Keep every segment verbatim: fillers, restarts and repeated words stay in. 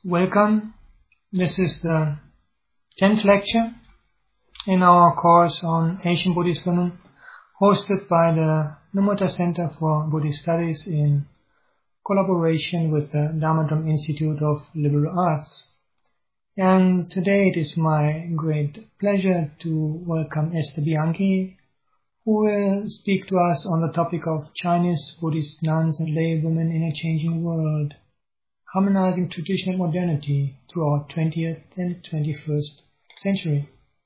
Welcome. This is the tenth lecture in our course on Asian Buddhist women, hosted by the Numota Center for Buddhist Studies in collaboration with the Dharmadram Institute of Liberal Arts. And today it is my great pleasure to welcome Esther Bianchi, who will speak to us on the topic of Chinese Buddhist nuns and lay women in a changing world, harmonizing tradition and modernity through our twentieth and twenty-first century.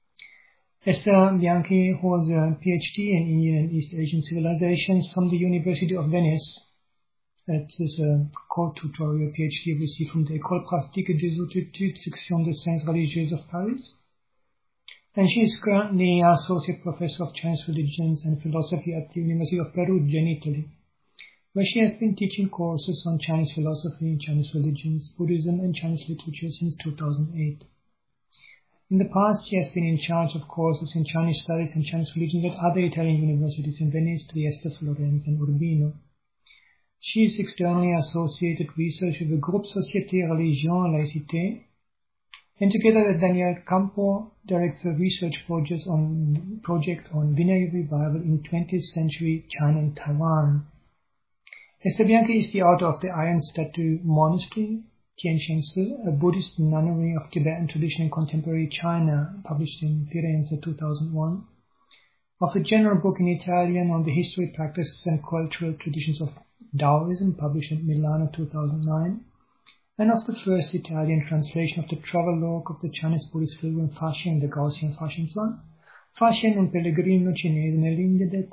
Esther Bianchi holds a PhD in Indian and East Asian civilizations from the University of Venice. That is a co-tutorial PhD received from the École Pratique des Études Section des Sciences Religieuses of Paris. And she is currently Associate Professor of Chinese Religions and Philosophy at the University of Perugia in Italy, where she has been teaching courses on Chinese philosophy, Chinese religions, Buddhism, and Chinese literature since two thousand eight. In the past, she has been in charge of courses in Chinese studies and Chinese religions at other Italian universities in Venice, Trieste, Florence, and Urbino. She is externally associated researcher with the Groupe Société Religion Laïcité, and together with Daniel Campo, directs a research project on, project on Vinaya revival in twentieth century China and Taiwan. Esther Bianchi is the author of the Iron Statue Monastery, Tianxiansi, a Buddhist nunnery of Tibetan tradition in contemporary China, published in Firenze two thousand one, of the general book in Italian on the history, practices, and cultural traditions of Taoism, published in Milano two thousand nine, and of the first Italian translation of the travelogue of the Chinese Buddhist pilgrim Faxian, the Gaussian Faxian, Faxian un pellegrino cinese nell'India del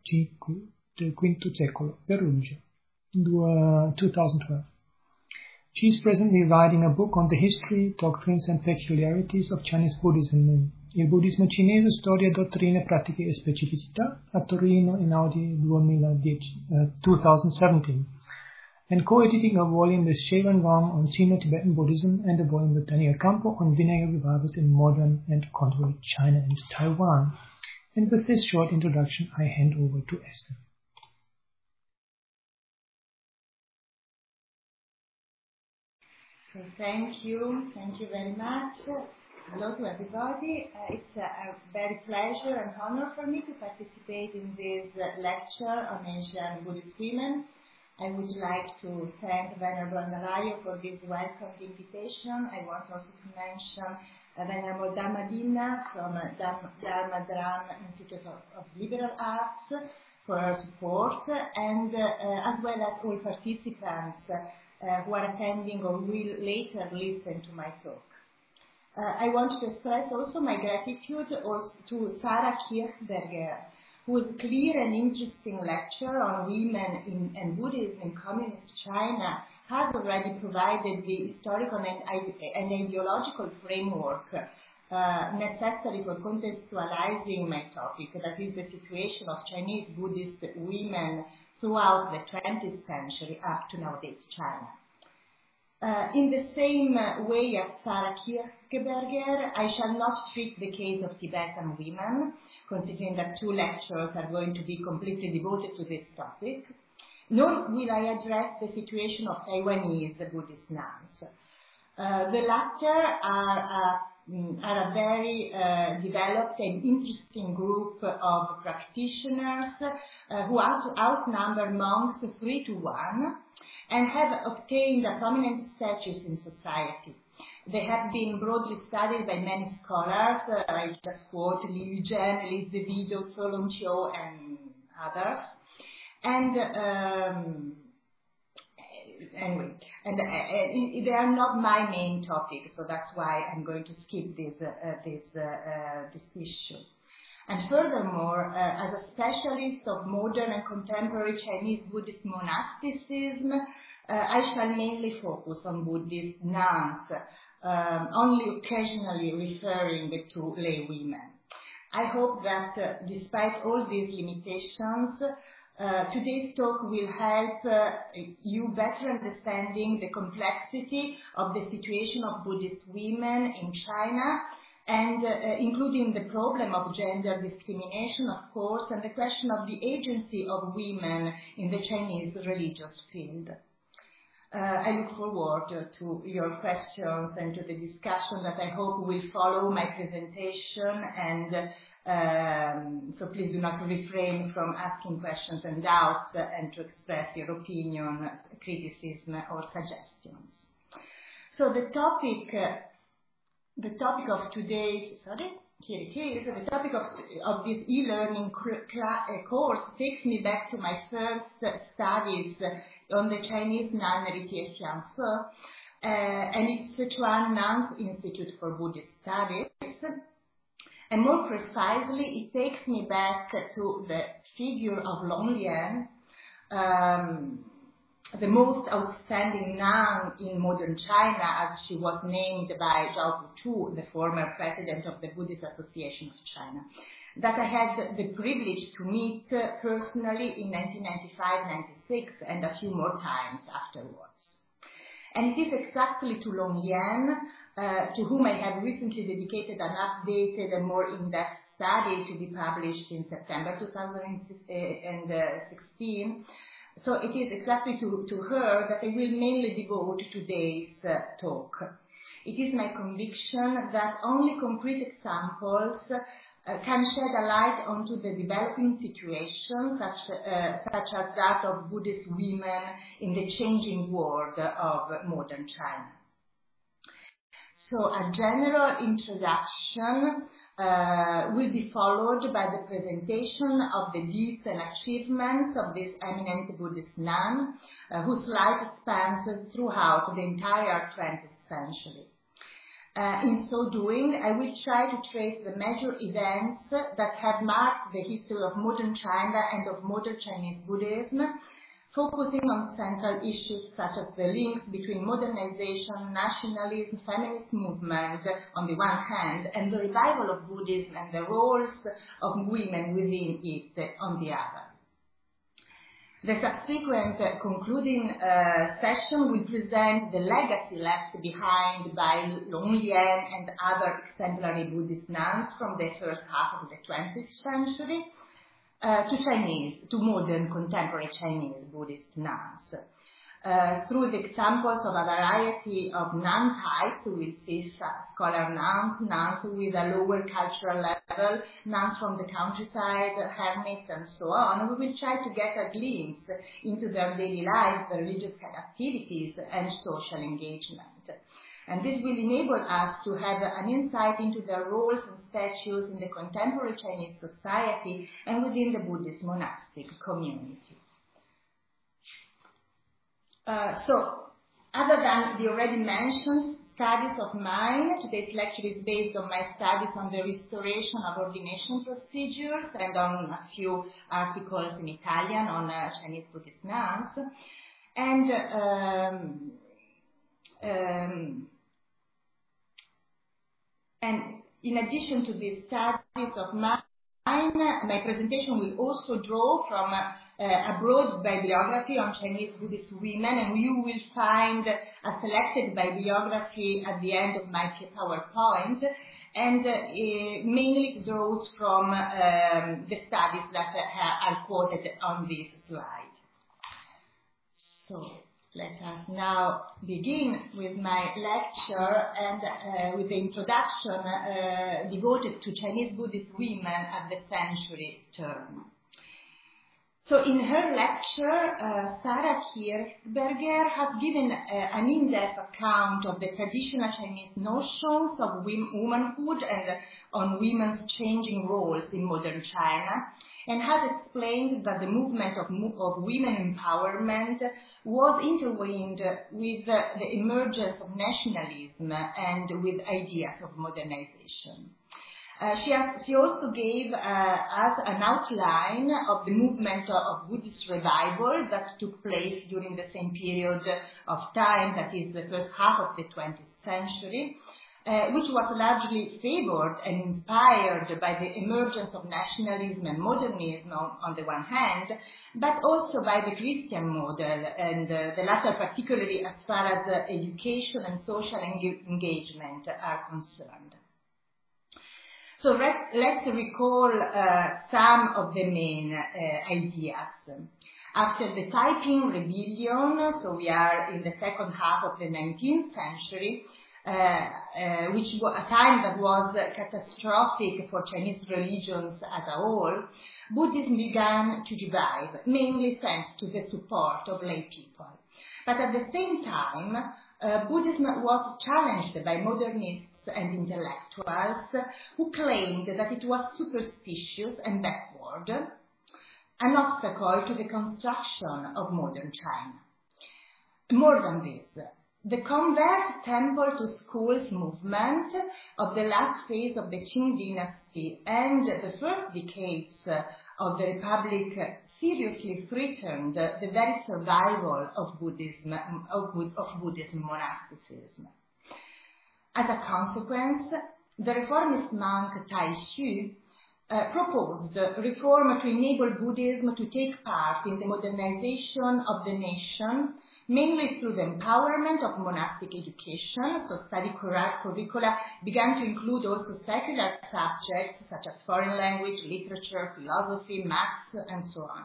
quinto secolo, Perugia, two thousand twelve. She is presently writing a book on the history, doctrines, and peculiarities of Chinese Buddhism, Il Buddhismo Cinese, Storia, Dottrine, Pratiche e Specificità, a Torino, Einaudi twenty seventeen, and co-editing a volume with Shewan Wang on Sino-Tibetan Buddhism and a volume with Daniel Campo on Vinaya revivals in modern and contemporary China and Taiwan. And with this short introduction, I hand over to Esther. So thank you, thank you very much. Hello to everybody. Uh, it's a, a very pleasure and honor for me to participate in this uh, lecture on Asian Buddhist women. I would like to thank Venerable Andalaio for this welcome invitation. I want also to mention uh, Venerable Dharmadina from uh, Dharmadram Institute of, of Liberal Arts for her support, and uh, uh, as well as all participants uh, Uh, who are attending or will later listen to my talk. Uh, I want to express also my gratitude also to Sarah Kirchberger, whose clear and interesting lecture on women in, and Buddhism in communist China has already provided the historical and, and ideological framework uh, necessary for contextualizing my topic, that is the situation of Chinese Buddhist women throughout the twentieth century up to nowadays China. Uh, in the same uh, way as Sarah Kirchberger, I shall not treat the case of Tibetan women, considering that two lectures are going to be completely devoted to this topic, nor will I address the situation of Taiwanese Buddhist nuns. Uh, the latter are uh, are a very uh, developed and interesting group of practitioners uh, who out- outnumber monks three to one and have obtained a prominent status in society. They have been broadly studied by many scholars, uh, I just quote Liu Zhen, Liz DeVito, Solon Chiu, and others. And um, Anyway, and uh, they are not my main topic, so that's why I'm going to skip this uh, uh, this uh, uh, this issue. And furthermore, uh, as a specialist of modern and contemporary Chinese Buddhist monasticism, uh, I shall mainly focus on Buddhist nuns, um, only occasionally referring to lay women. I hope that, uh, despite all these limitations, Uh, today's talk will help uh, you better understanding the complexity of the situation of Buddhist women in China, and uh, uh, including the problem of gender discrimination, of course, and the question of the agency of women in the Chinese religious field. Uh, I look forward to your questions and to the discussion that I hope will follow my presentation, and um, so please do not refrain from asking questions and doubts uh, and to express your opinion, criticism or suggestions. So the topic, uh, the topic of today's, sorry? Here it is. The topic of, of this e-learning course takes me back to my first studies on the Chinese nunnery Tieshiangse, uh, and it's Sichuan Nuns Institute for Buddhist Studies. And more precisely, it takes me back to the figure of Long Lian, um, the most outstanding nun in modern China, as she was named by Zhao Butu, the former president of the Buddhist Association of China, that I had the privilege to meet personally in nineteen ninety-five ninety-six and a few more times afterwards. And it is exactly to Long Lian, uh, to whom I have recently dedicated an updated and more in-depth study to be published in September two thousand sixteen. So it is exactly to, to her that I will mainly devote today's uh, talk. It is my conviction that only concrete examples uh, can shed a light onto the developing situation, such, uh, such as that of Buddhist women in the changing world of modern China. So a general introduction uh, will be followed by the presentation of the deeds and achievements of this eminent Buddhist nun, uh, whose life spans throughout the entire twentieth century. Uh, in so doing, I will try to trace the major events that have marked the history of modern China and of modern Chinese Buddhism, focusing on central issues such as the links between modernization, nationalism, feminist movement on the one hand, and the revival of Buddhism and the roles of women within it on the other. The subsequent uh, concluding uh, session will present the legacy left behind by Long Lian and other exemplary Buddhist nuns from the first half of the twentieth century, Uh, to Chinese, to modern contemporary Chinese Buddhist nuns. Uh, through the examples of a variety of nun types, we will see scholar nuns, nuns with a lower cultural level, nuns from the countryside, hermits, and so on. We will try to get a glimpse into their daily lives, their religious activities, and social engagement. And this will enable us to have an insight into their roles and statues in the contemporary Chinese society and within the Buddhist monastic community. Uh, so, other than the already mentioned studies of mine, today's lecture is based on my studies on the restoration of ordination procedures and on a few articles in Italian on uh, Chinese Buddhist nuns. And um, um, And in addition to these studies of mine, my presentation will also draw from uh, a broad bibliography on Chinese Buddhist women, and you will find a selected bibliography at the end of my PowerPoint, and uh, mainly it draws from um, the studies that uh, are quoted on this slide. So let us now begin with my lecture and uh, with the introduction uh, devoted to Chinese Buddhist women at the century turn. So in her lecture, uh, Sarah Kirchberger has given uh, an in-depth account of the traditional Chinese notions of womanhood and uh, on women's changing roles in modern China, and has explained that the movement of, of women empowerment was intertwined with uh, the emergence of nationalism and with ideas of modernization. Uh, she, has, she also gave uh, us an outline of the movement of Buddhist revival that took place during the same period of time, that is the first half of the twentieth century, uh, which was largely favored and inspired by the emergence of nationalism and modernism on, on the one hand, but also by the Christian model, and uh, the latter particularly as far as uh, education and social eng- engagement are concerned. So let's recall uh, some of the main uh, ideas. After the Taiping Rebellion, so we are in the second half of the nineteenth century, uh, uh, which was a time that was uh, catastrophic for Chinese religions as a whole, Buddhism began to revive, mainly thanks to the support of lay people. But at the same time, uh, Buddhism was challenged by modernists and intellectuals who claimed that it was superstitious and backward, an obstacle to the construction of modern China. More than this, the Convert Temple to Schools movement of the last phase of the Qing dynasty and the first decades of the Republic seriously threatened the very survival of Buddhism, of, of Buddhism monasticism. As a consequence, the reformist monk Tai Xu uh, proposed reform to enable Buddhism to take part in the modernization of the nation, mainly through the empowerment of monastic education. So study curricula began to include also secular subjects such as foreign language, literature, philosophy, maths, and so on.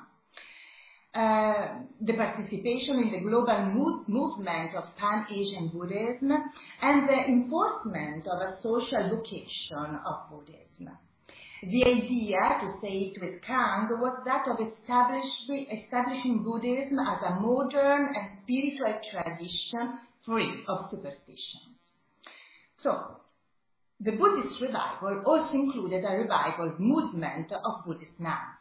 Uh, the participation in the global move, movement of Pan-Asian Buddhism and the enforcement of a social vocation of Buddhism. The idea, to say it with Kang, was that of establishing Buddhism as a modern and spiritual tradition free of superstitions. So, the Buddhist revival also included a revival movement of Buddhist nuns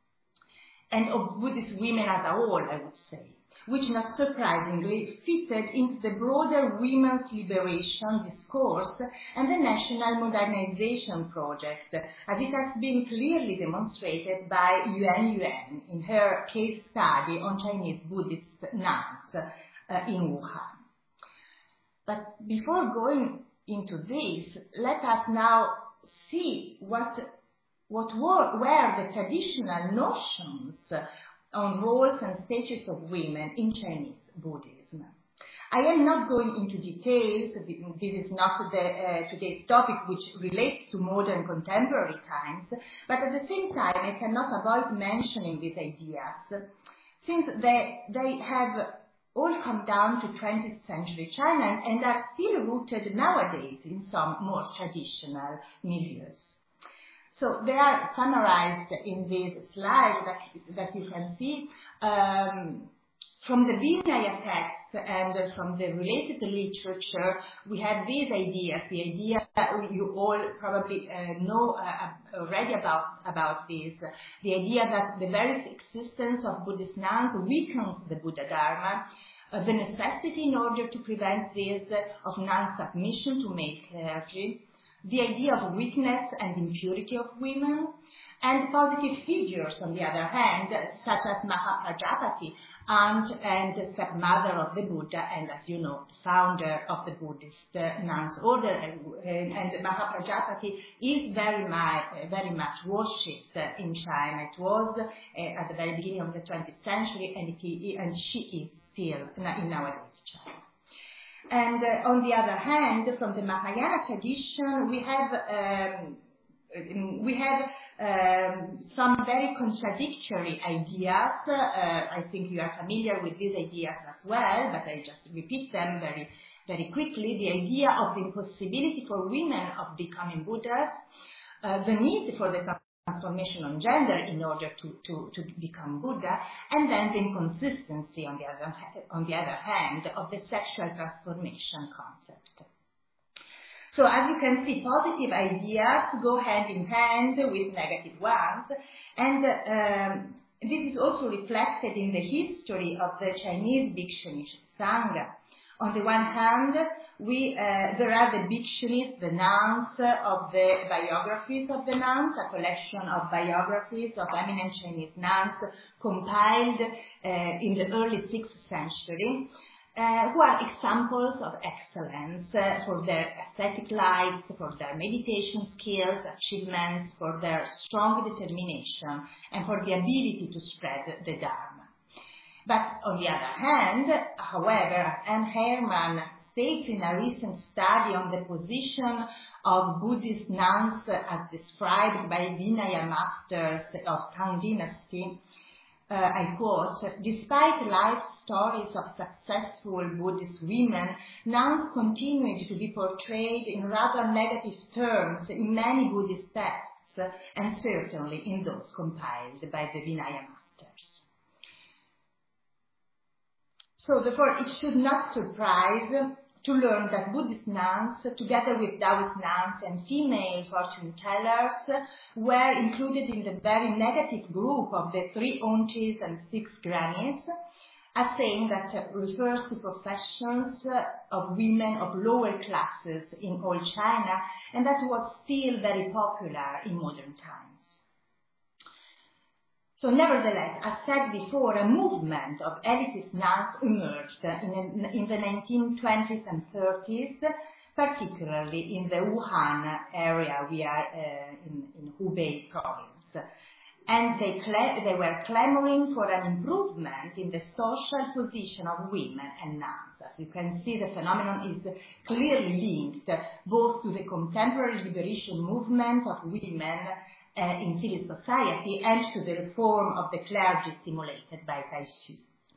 and of Buddhist women as a whole, I would say, which not surprisingly fitted into the broader women's liberation discourse and the national modernization project, as it has been clearly demonstrated by Yuan Yuan in her case study on Chinese Buddhist nuns uh, in Wuhan. But before going into this, let us now see what What were, were the traditional notions on roles and status of women in Chinese Buddhism? I am not going into details. This is not the, uh, today's topic, which relates to modern contemporary times, but at the same time I cannot avoid mentioning these ideas, since they, they have all come down to twentieth century China and are still rooted nowadays in some more traditional milieux. So they are summarized in this slide that, that you can see um, from the Vinaya text and from the related literature. We have these ideas, the idea that you all probably uh, know uh, already about, about this, the idea that the very existence of Buddhist nuns weakens the Buddha Dharma, uh, the necessity in order to prevent this uh, of non-submission to male clergy, the idea of weakness and impurity of women, and positive figures, on the other hand, such as Mahaprajapati, aunt and stepmother of the Buddha, and as you know, founder of the Buddhist uh, nuns order. And, and Mahaprajapati is very much, very much worshipped uh, in China. It was uh, at the very beginning of the twentieth century, and, it, and she is still in nowadays China. And uh, on the other hand, from the Mahayana tradition, we have um, we have um, some very contradictory ideas. Uh, I think you are familiar with these ideas as well, but I just repeat them very, very quickly. The idea of the impossibility for women of becoming Buddhas, uh, the need for the transformation on gender in order to, to, to become Buddha, and then the inconsistency on the other, on the other hand of the sexual transformation concept. So as you can see, positive ideas go hand in hand with negative ones, and um, this is also reflected in the history of the Chinese Bhikshunis Sangha. On the one hand, we, uh, there are the Bhikshunis, the nuns, uh, of the biographies of the nuns, a collection of biographies of eminent Chinese nuns compiled uh, in the early sixth century, uh, who are examples of excellence uh, for their ascetic lives, for their meditation skills, achievements, for their strong determination, and for the ability to spread the Dharma. But on the other hand, however, as M. Herman states in a recent study on the position of Buddhist nuns as described by Vinaya masters of Tang Dynasty, uh, I quote, "Despite life stories of successful Buddhist women, nuns continued to be portrayed in rather negative terms in many Buddhist texts, and certainly in those compiled by the Vinaya masters." So therefore, it should not surprise to learn that Buddhist nuns, together with Taoist nuns and female fortune tellers, were included in the very negative group of the three aunties and six grannies, a saying that refers to professions of women of lower classes in old China, and that was still very popular in modern times. So nevertheless, as said before, a movement of elitist nuns emerged in, in the nineteen twenties and thirties, particularly in the Wuhan area. We are uh, in, in Hubei province. And they, they were clamoring for an improvement in the social position of women and nuns. As you can see, the phenomenon is clearly linked both to the contemporary liberation movement of women Uh, in civil society and to the reform of the clergy stimulated by Taixu.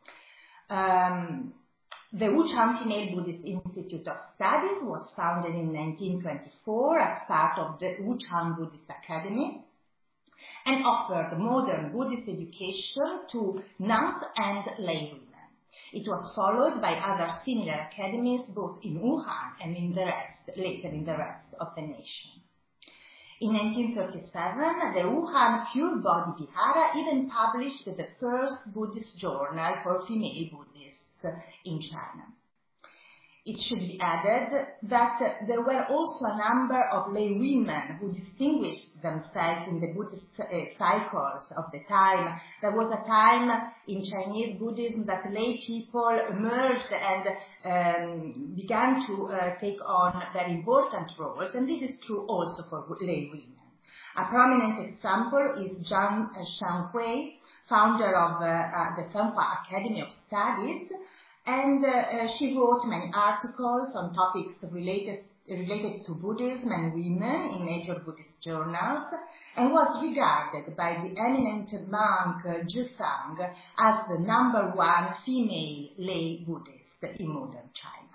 Um, the Wuchang Female Buddhist Institute of Studies was founded in nineteen twenty-four as part of the Wuchang Buddhist Academy and offered modern Buddhist education to nuns and lay women. It was followed by other similar academies both in Wuhan and in the rest, later in the rest of the nation. In nineteen thirty-seven, the Wuhan Pure Body Vihara even published the first Buddhist journal for female Buddhists in China. It should be added that there were also a number of lay women who distinguished themselves in the Buddhist uh, cycles of the time. There was a time in Chinese Buddhism that lay people emerged and um, began to uh, take on very important roles, and this is true also for lay women. A prominent example is Zhang Shanghui, founder of uh, uh, the Fenghua Academy of Studies, and uh, uh, she wrote many articles on topics related, related to Buddhism and women in major Buddhist journals, and was regarded by the eminent monk uh, Zhifang as the number one female lay Buddhist in modern China.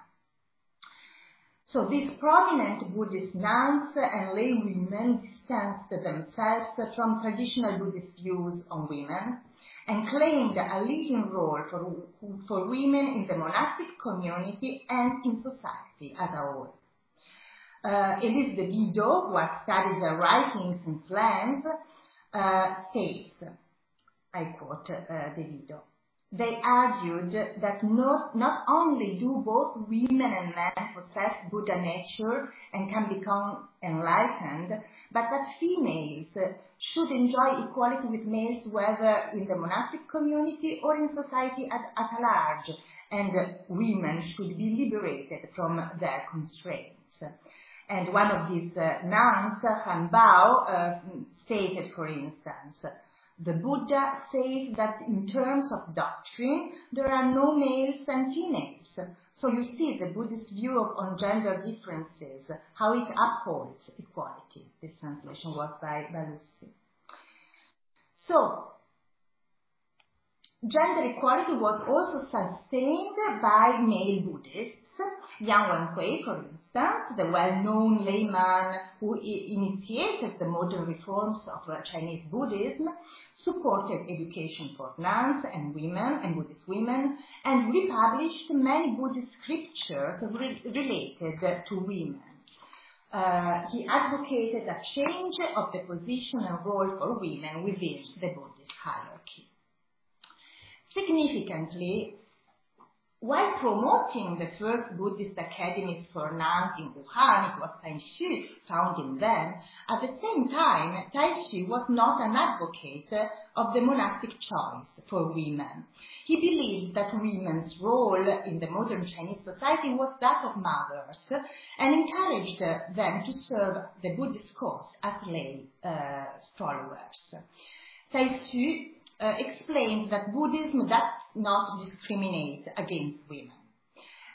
So these prominent Buddhist nuns and lay women distanced themselves from traditional Buddhist views on women, and claimed a leading role for, for women in the monastic community and in society as a whole. Uh, Elise de Bido, who has studied their writings and slangs, uh, states, I quote uh, de Bido, "They argued that not, not only do both women and men possess Buddha nature and can become enlightened, but that females should enjoy equality with males whether in the monastic community or in society at, at large, and women should be liberated from their constraints." And one of these uh, nuns, Han Bao, uh, stated, for instance, "The Buddha says that in terms of doctrine, there are no males and females. So you see the Buddhist view of, on gender differences, how it upholds equality." This translation was by Balussi. So, gender equality was also sustained by male Buddhists. Yang Wenhui, for instance, the well-known layman who initiated the modern reforms of uh, Chinese Buddhism, supported education for nuns and women and Buddhist women, and republished many Buddhist scriptures re- related to women. Uh, he advocated a change of the position and role for women within the Buddhist hierarchy. Significantly, while promoting the first Buddhist academies for nuns in Wuhan, it was Taixu founding them, at the same time, Taixu was not an advocate of the monastic choice for women. He believed that women's role in the modern Chinese society was that of mothers, and encouraged them to serve the Buddhist cause as lay uh, followers. Taixu Uh, explained that Buddhism does not discriminate against women.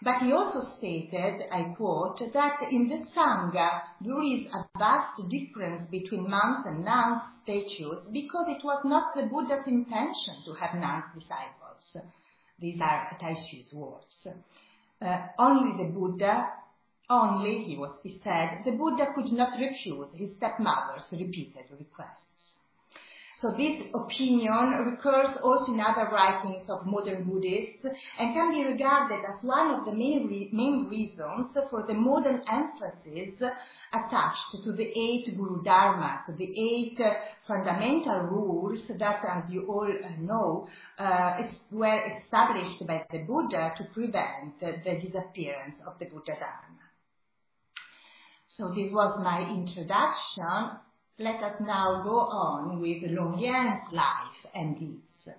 But he also stated, I quote, that in the Sangha there is a vast difference between monks and nuns' statues because it was not the Buddha's intention to have nuns disciples. These are Taishu's words. Uh, only the Buddha, only, he was, he said, the Buddha could not refuse his stepmother's repeated requests. So this opinion recurs also in other writings of modern Buddhists and can be regarded as one of the main, re main reasons for the modern emphasis attached to the eight Guru Dharmas, the eight uh, fundamental rules that, as you all uh, know, uh, were established by the Buddha to prevent uh, the disappearance of the Buddha Dharma. So this was my introduction. Let us now go on with Longlien's life and deeds.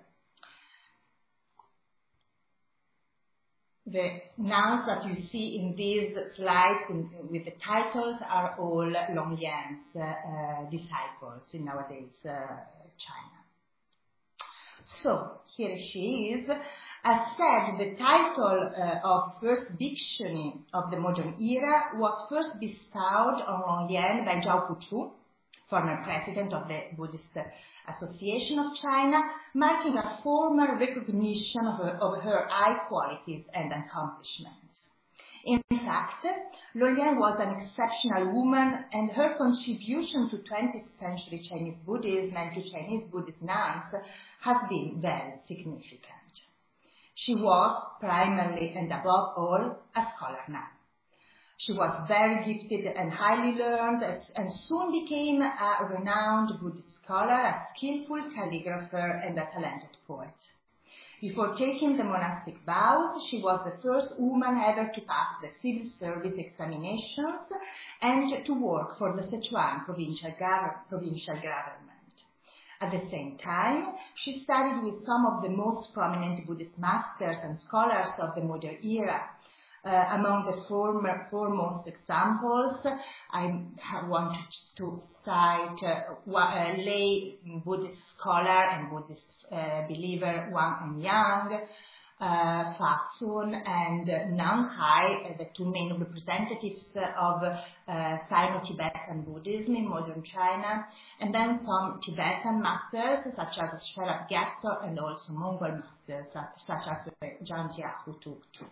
The nouns that you see in these slides with the titles are all Longlien's uh, uh, disciples in nowadays uh, China. So, here she is. As said, the title uh, of first dictionary of the modern era was first bestowed on Longlien by Zhao Puchu, former president of the Buddhist Association of China, marking a formal recognition of her, of her high qualities and accomplishments. In fact, Longlien was an exceptional woman, and her contribution to twentieth century Chinese Buddhism and to Chinese Buddhist nuns has been very significant. She was, primarily and above all, a scholar nun. She was very gifted and highly learned, and soon became a renowned Buddhist scholar, a skillful calligrapher, and a talented poet. Before taking the monastic vows, she was the first woman ever to pass the civil service examinations and to work for the Sichuan provincial, gov provincial government. At the same time, she studied with some of the most prominent Buddhist masters and scholars of the modern era. Uh, among the former, foremost examples, I want to cite uh, a lay Buddhist scholar and Buddhist uh, believer Wang Enyang, uh, Fa Sun, and uh, Nang Hai, uh, the two main representatives of uh, Sino-Tibetan Buddhism in modern China, and then some Tibetan masters such as Sherab Gyatso and also Mongol masters such as Zhangjia Hutuktu.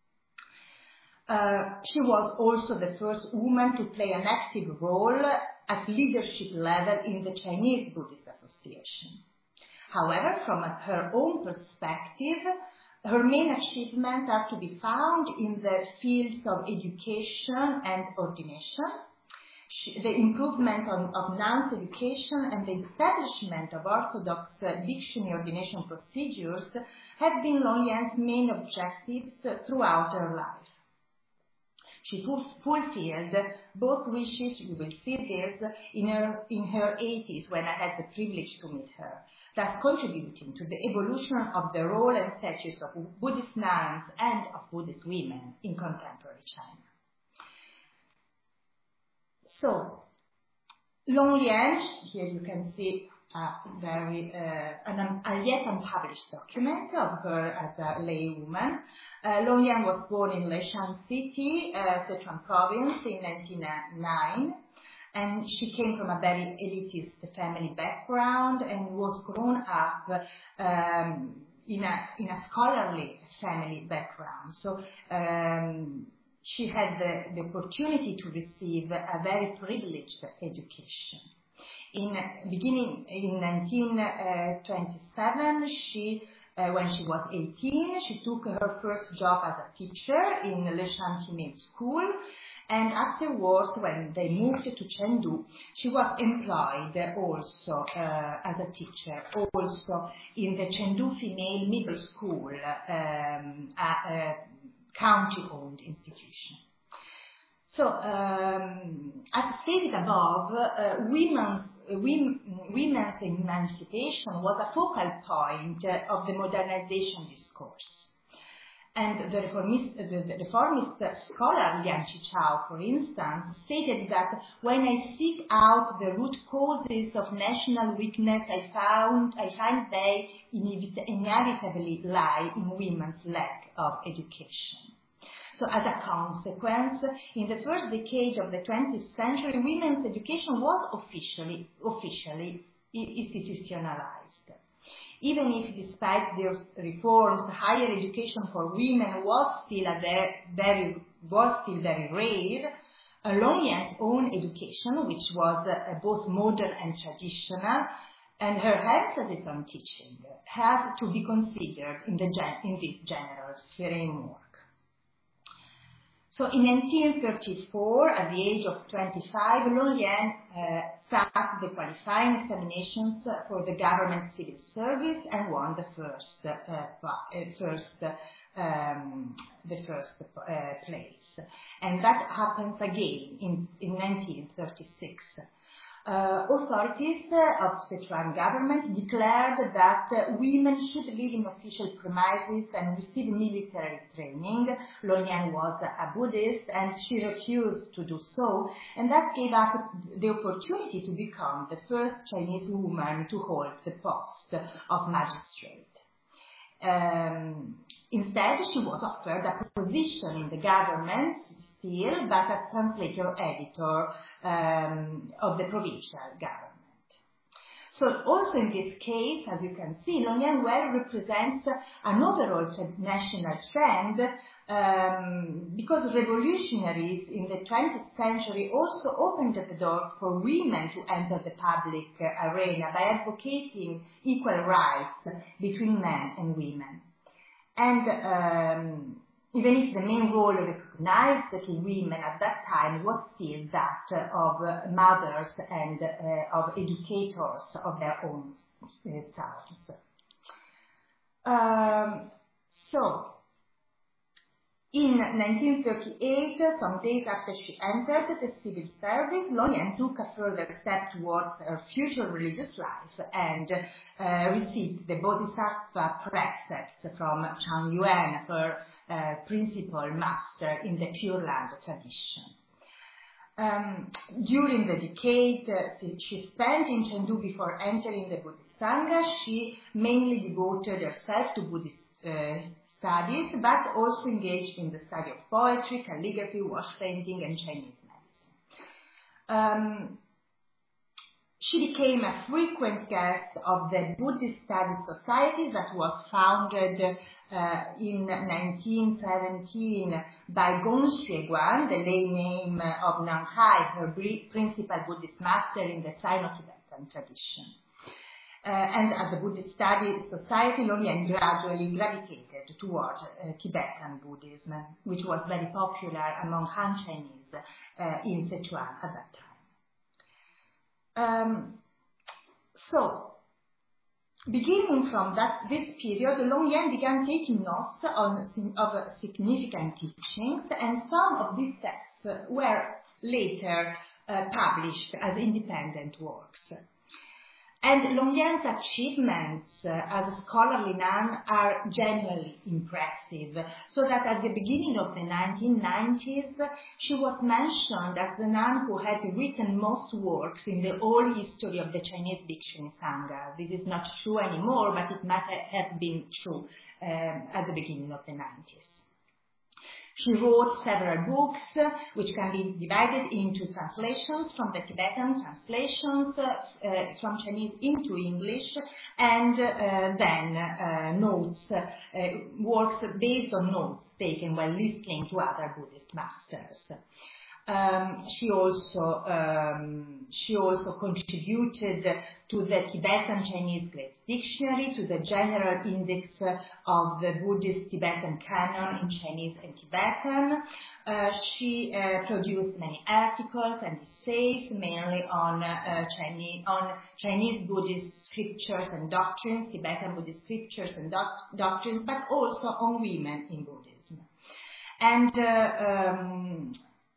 Uh, she was also the first woman to play an active role at leadership level in the Chinese Buddhist Association. However, from her own perspective, her main achievements are to be found in the fields of education and ordination. She, the improvement on, of nuns' education and the establishment of orthodox uh, dictionary ordination procedures have been Longlien's main objectives uh, throughout her life. She fulfilled both wishes, you will see this, in her, in her eighties when I had the privilege to meet her, thus contributing to the evolution of the role and status of Buddhist nuns and of Buddhist women in contemporary China. So, Longlien, here you can see a very uh, an, a yet unpublished document of her as a laywoman. Uh, Longlien was born in Leshan City, uh, Sichuan province, in nineteen oh nine, and she came from a very elitist family background and was grown up um, in a in a scholarly family background. So. Um, She had the, the opportunity to receive a very privileged education. In beginning in nineteen twenty-seven, she, uh, when she was eighteen, she took her first job as a teacher in Leshan Female School, and afterwards, when they moved to Chengdu, she was employed also uh, as a teacher, also in the Chengdu Female Middle School. Um, uh, uh, county-owned institution. So, um, as stated above, uh, women's, uh, women, women's emancipation was a focal point uh, of the modernization discourse. And the reformist, the, the reformist scholar Liang Qichao, for instance, stated that when I seek out the root causes of national weakness, I found I find they inevitably lie in women's lack of education. So as a consequence, in the first decade of the twentieth century, women's education was officially, officially institutionalized. Even if, despite those reforms, higher education for women was still a very, very was still very rare, Longyen's own education, which was uh, both modern and traditional, and her emphasis on teaching, had to be considered in, the gen in this general framework. So in nineteen thirty-four, at the age of twenty-five, Longyen uh, sat the qualifying examinations for the government civil service and won the first, uh, uh, first, um, the first uh, place. And that happens again in, in nineteen thirty-six. Uh, authorities uh, of Sichuan government declared that uh, women should live in official premises and receive military training. Longyen was a Buddhist and she refused to do so, and that gave up the opportunity to become the first Chinese woman to hold the post of magistrate. Um, instead, she was offered a position in the government, still, but as translator-editor um, of the provincial government. So also in this case, as you can see, Longyen well represents an overall national trend um, because revolutionaries in the twentieth century also opened the door for women to enter the public uh, arena by advocating equal rights between men and women. And um, even if the main role recognized to women at that time was still that of uh, mothers and uh, of educators of their own uh, sons. Um, so, in nineteen thirty-eight, some days after she entered the civil service, Longyen took a further step towards her future religious life and uh, received the Bodhisattva precepts from Chang Yuan, her uh, principal master in the Pure Land tradition. Um, during the decade uh, she spent in Chengdu before entering the Buddhist Sangha, she mainly devoted herself to Buddhist uh, studies, but also engaged in the study of poetry, calligraphy, wash painting, and Chinese medicine. Um, she became a frequent guest of the Buddhist Studies Society that was founded uh, in nineteen seventeen by Gong Xueguan, the lay name of Nanhai, her principal Buddhist master in the Sino-Tibetan tradition. Uh, and at the Buddhist Studies Society, Longyen gradually gravitated towards uh, Tibetan Buddhism, which was very popular among Han Chinese uh, in Sichuan at that time. Um, so, beginning from that, this period, Longyen began taking notes on, of uh, significant teachings, and some of these texts were later uh, published as independent works. And Longyen's achievements uh, as a scholarly nun are genuinely impressive, so that at the beginning of the nineteen nineties, she was mentioned as the nun who had written most works in the whole history of the Chinese Bhikshuni Sangha. This is not true anymore, but it might have been true um, at the beginning of the nineties. She wrote several books, uh, which can be divided into translations from the Tibetan, translations uh, uh, from Chinese into English, and uh, then uh, notes, uh, works based on notes taken while listening to other Buddhist masters. Um, she also um, she also contributed to the Tibetan Chinese Great Dictionary, to the General Index of the Buddhist Tibetan Canon in Chinese and Tibetan. Uh, she uh, produced many articles and essays, mainly on uh, Chinese on Chinese Buddhist scriptures and doctrines, Tibetan Buddhist scriptures and doc doctrines, but also on women in Buddhism. And uh, um,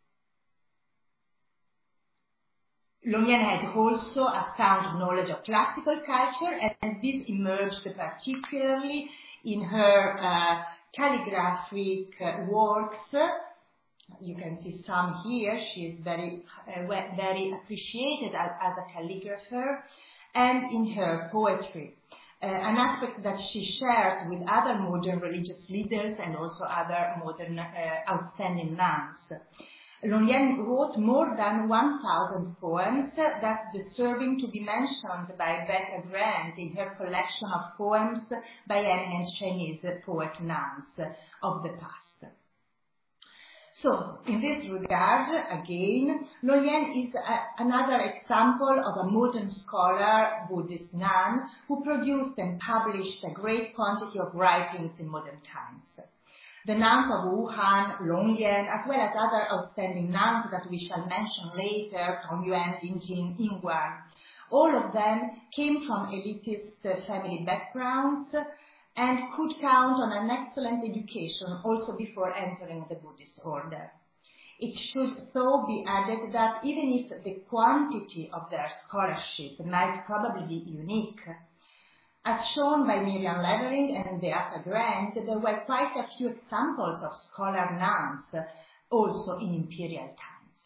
Longyen had also a sound knowledge of classical culture, and this emerged particularly in her uh, calligraphic uh, works. You can see some here. She is very, uh, very appreciated as, as a calligrapher, and in her poetry. uh, an aspect that she shares with other modern religious leaders and also other modern uh, outstanding nuns. Longlien wrote more than one thousand poems that deserving to be mentioned by Becca Grant in her collection of poems by eminent Chinese poet nuns of the past. So, in this regard, again, Longlien is a, another example of a modern scholar, Buddhist nun, who produced and published a great quantity of writings in modern times. The nuns of Wuhan, Longlien, as well as other outstanding nuns that we shall mention later, Tongyuan, Lingjin, Yingguan, all of them came from elitist family backgrounds and could count on an excellent education also before entering the Buddhist order. It should though be added that even if the quantity of their scholarship might probably be unique, as shown by Miriam Levering and Beata Grant, there were quite a few examples of scholar nuns also in imperial times.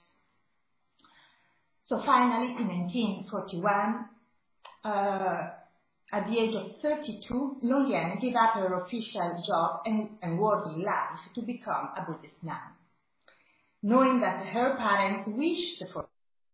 So finally, in nineteen forty-one, uh, at the age of thirty-two, Longlien gave up her official job and, and worldly life to become a Buddhist nun. Knowing that her parents wished for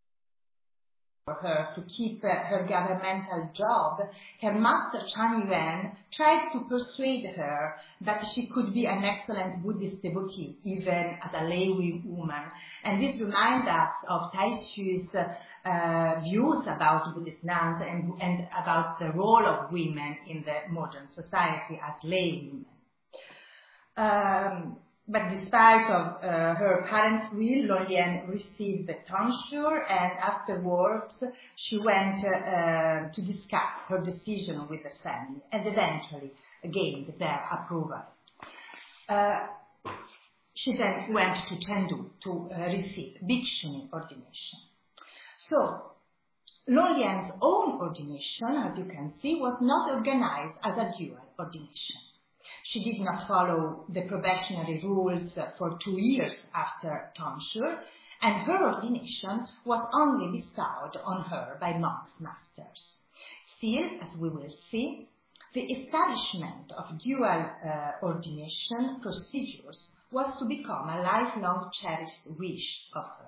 her to keep uh, her governmental job, her master Chang Yuan tried to persuade her that she could be an excellent Buddhist devotee, even as a lay woman. And this reminds us of Taixu's uh, views about Buddhist nuns and, and about the role of women in the modern society as lay women. Um, But despite of uh, her parents' will, Longlien received the tonsure, and afterwards she went uh, uh, to discuss her decision with the family, and eventually gained their approval. Uh, she then went to Chengdu to uh, receive Bhikshuni ordination. So, Longlien's own ordination, as you can see, was not organized as a dual ordination. She did not follow the probationary rules for two years after tonsure, and her ordination was only bestowed on her by monks masters. Still, as we will see, the establishment of dual uh, ordination procedures was to become a lifelong cherished wish of her.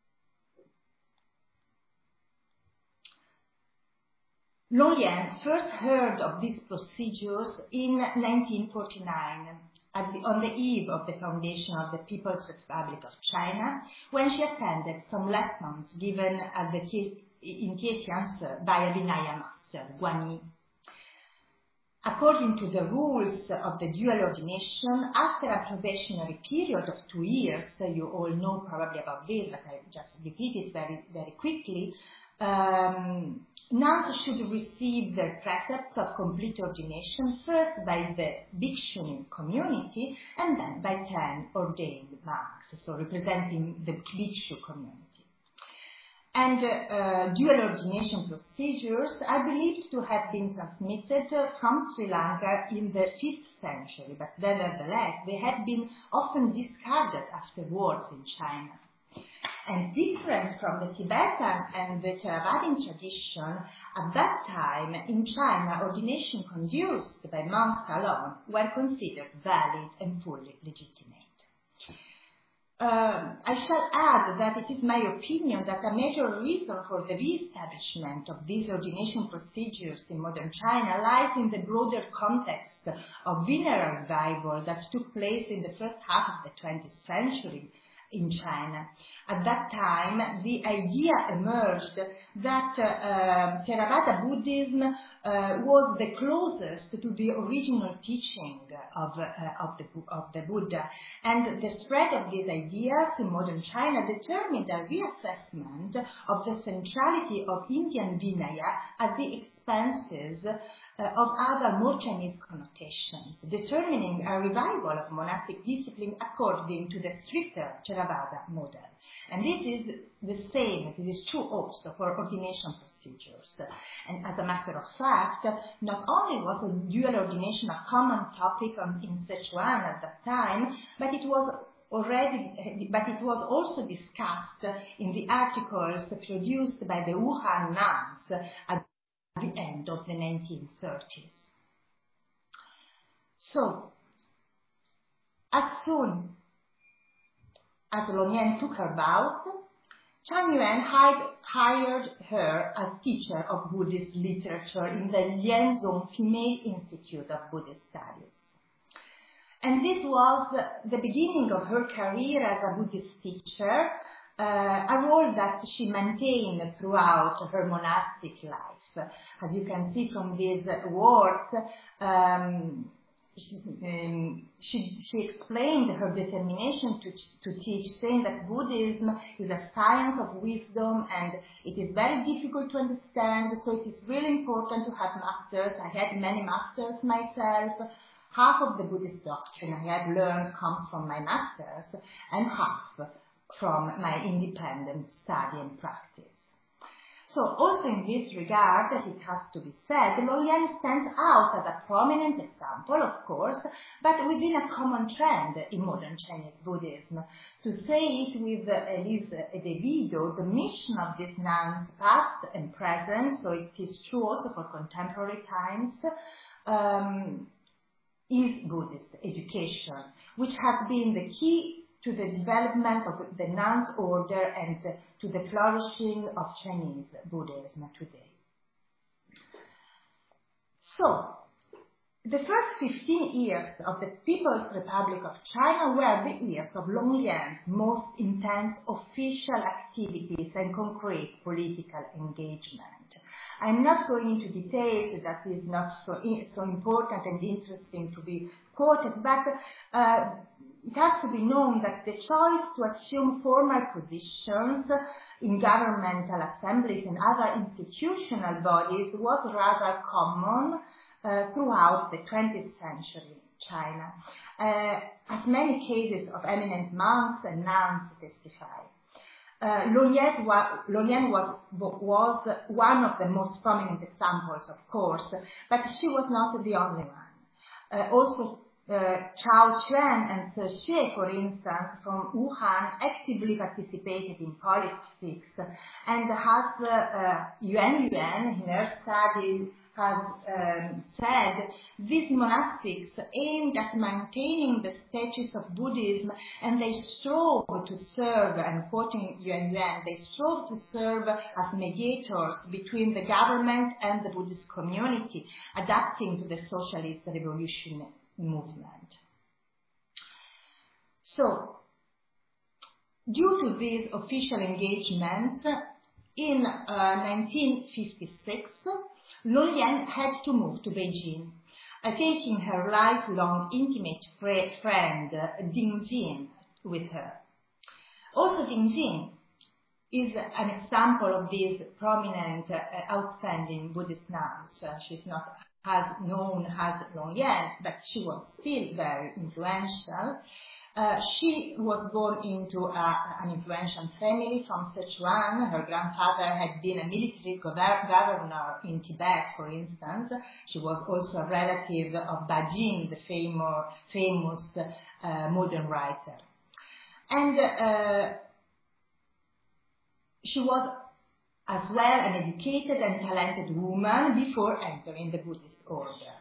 Longlien first heard of these procedures in nineteen forty-nine, at the, on the eve of the foundation of the People's Republic of China, when she attended some lessons given at the in Tiecianci by a Vinaya master, Guan Yi. According to the rules of the dual ordination, after a probationary period of two years, you all know probably about this, but I just repeat it very, very quickly, um, nuns should receive their precepts of complete ordination first by the Bhikshuni community and then by ten ordained monks, so representing the Bhikshu community. And uh, dual ordination procedures are believed to have been transmitted from Sri Lanka in the fifth century, but nevertheless they had been often discarded afterwards in China. And different from the Tibetan and the Theravada tradition, at that time in China, ordination conduced by monks alone were considered valid and fully legitimate. Uh, I shall add that it is my opinion that a major reason for the re-establishment of these ordination procedures in modern China lies in the broader context of Vinaya revival that took place in the first half of the twentieth century in China. At that time, the idea emerged that uh, uh, Theravada Buddhism uh, was the closest to the original teaching of, uh, of, the, of the Buddha, and the spread of these ideas in modern China determined a reassessment of the centrality of Indian Vinaya at the expenses uh, of other more Chinese connotations, determining a revival of monastic discipline according to the stricter Theravada model. And this is the same, it is true also for ordination procedures. And as a matter of fact, not only was a dual ordination a common topic on, in Sichuan at that time, but it was already, but it was also discussed in the articles produced by the Wuhan nuns at the end of the nineteen thirties. So, as soon as Longyan took her vows, Chang Yuan hired her as teacher of Buddhist literature in the Lianzong Female Institute of Buddhist Studies. And this was the beginning of her career as a Buddhist teacher, uh, a role that she maintained throughout her monastic life. As you can see from these words, um, She, um, she, she explained her determination to, to teach, saying that Buddhism is a science of wisdom and it is very difficult to understand, so it is really important to have masters. I had many masters myself. Half of the Buddhist doctrine I had learned comes from my masters and half from my independent study and practice. So also in this regard, it has to be said, Longyan stands out as a prominent example, of course, but within a common trend in modern Chinese Buddhism. To say it with Elise De Vido, the mission of these nuns, past and present, so it is true also for contemporary times, um, is Buddhist education, which has been the key to the development of the nuns order and to the flourishing of Chinese Buddhism today. So, the first fifteen years of the People's Republic of China were the years of Longyan's most intense official activities and concrete political engagement. I'm not going into details, that is not so, so important and interesting to be quoted, but uh, it has to be known that the choice to assume formal positions in governmental assemblies and other institutional bodies was rather common uh, throughout the twentieth century in China, uh, as many cases of eminent monks and nuns testify. Uh, Longyan was, was one of the most prominent examples, of course, but she was not the only one. Uh, also, Uh, Chao Chuan and Tse Xue, for instance, from Wuhan, actively participated in politics, and has uh, uh, Yuan Yuan, in her study, has um, said, these monastics aimed at maintaining the status of Buddhism, and they strove to serve, and quoting Yuan Yuan, they strove to serve as mediators between the government and the Buddhist community, adapting to the socialist revolution movement. So, due to these official engagements, in uh, nineteen fifty-six, Longyan had to move to Beijing, uh, taking her lifelong intimate friend uh, Ding Jin with her. Also, Ding Jin is an example of these prominent, uh, outstanding Buddhist nuns. Uh, she's not as known as Longyan, but she was still very influential. Uh, she was born into a, an influential family from Sichuan. Her grandfather had been a military gover- governor in Tibet, for instance. She was also a relative of Bajing, the famous, famous uh, modern writer. And uh, she was as well an educated and talented woman before entering the Buddhist order.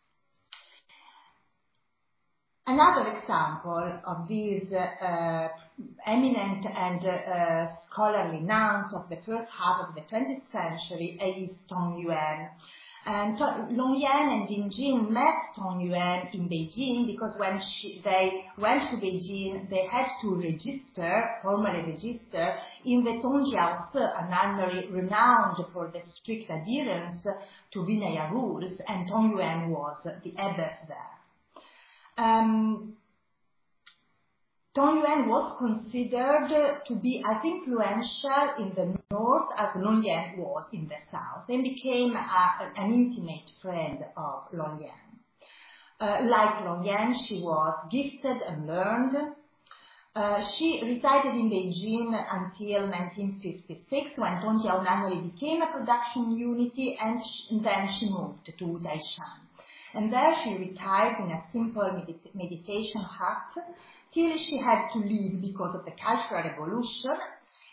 Another example of these uh, eminent and uh, scholarly nuns of the first half of the twentieth century is Tong Yuan. And so Longyan and Ding Jin met Tong Yuan in Beijing because when she, they went to Beijing, they had to register, formally register, in the Tongjiao Ce, a nunnery renowned for the strict adherence to Vinaya rules, and Tong Yuan was the abbess there. Um, Tong Yuan was considered to be as influential in the north as Longyan was in the south, and became a, an intimate friend of Longyan. Uh, like Longyan, she was gifted and learned. Uh, she resided in Beijing until nineteen fifty-six, when Tongjiao Nunnery became a production unity, and, sh- and then she moved to Taishan. And there she retired in a simple medit- meditation hut till she had to leave because of the Cultural Revolution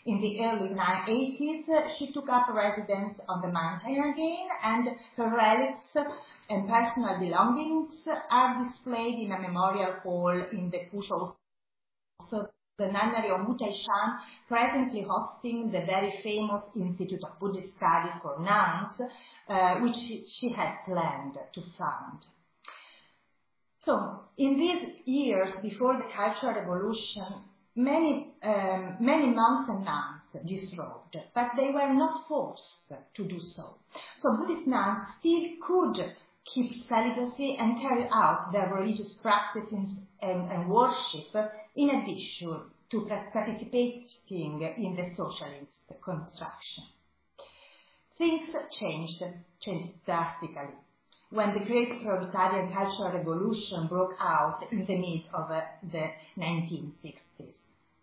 In the early eighties, she took up residence on the mountain again, and her relics and personal belongings are displayed in a memorial hall in the Pushol, so the nunnery of Mutaishan, presently hosting the very famous Institute of Buddhist Studies for Nuns, uh, which she had planned to found. So, in these years before the Cultural Revolution, many, um, many monks and nuns disrobed, but they were not forced to do so. So Buddhist nuns still could keep celibacy and carry out their religious practices and, and worship in addition to participating in the socialist construction. Things changed, changed drastically when the great proletarian cultural revolution broke out in the mid of uh, the nineteen sixties.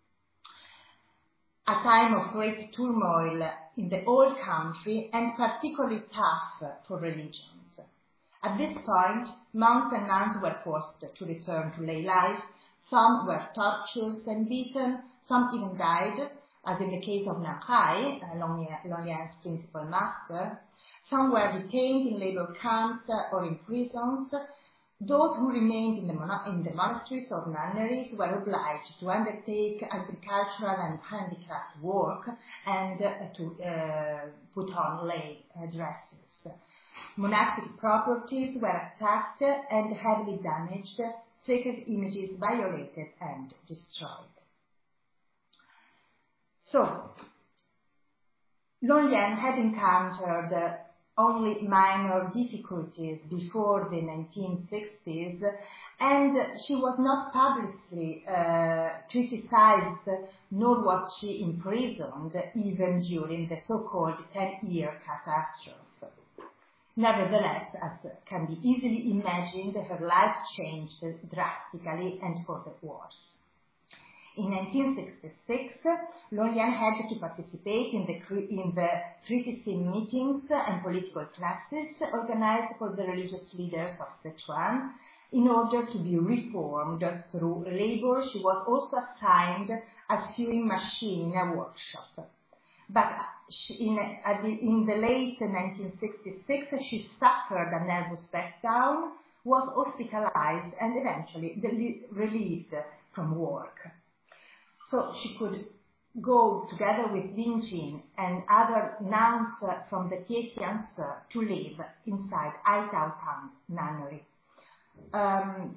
A time of great turmoil in the old country and particularly tough for religions. At this point, monks and nuns were forced to return to lay life. Some were tortured and beaten, some even died, as in the case of Nanhai, Lonlien's principal master. Some were detained in labor camps or in prisons. Those who remained in the, mon- in the monasteries or nunneries were obliged to undertake agricultural and handicraft work and uh, to uh, put on lay uh, dresses. Monastic properties were attacked and heavily damaged, sacred images violated and destroyed. So, Lonlien had encountered uh, only minor difficulties before the nineteen sixties, and she was not publicly uh, criticized, nor was she imprisoned, even during the so-called ten-year catastrophe. Nevertheless, as can be easily imagined, her life changed drastically and for the worse. In nineteen sixty-six, Lonlien had to participate in the, in the criticism meetings and political classes organized for the religious leaders of Sichuan. In order to be reformed through labor, she was also assigned a sewing machine in a workshop. But in, in the late nineteen sixty-six, she suffered a nervous breakdown, was hospitalized, and eventually released from work. So she could go together with Lingjin and other nuns from the Tiesians to live inside Aitao Tang nunnery. Um,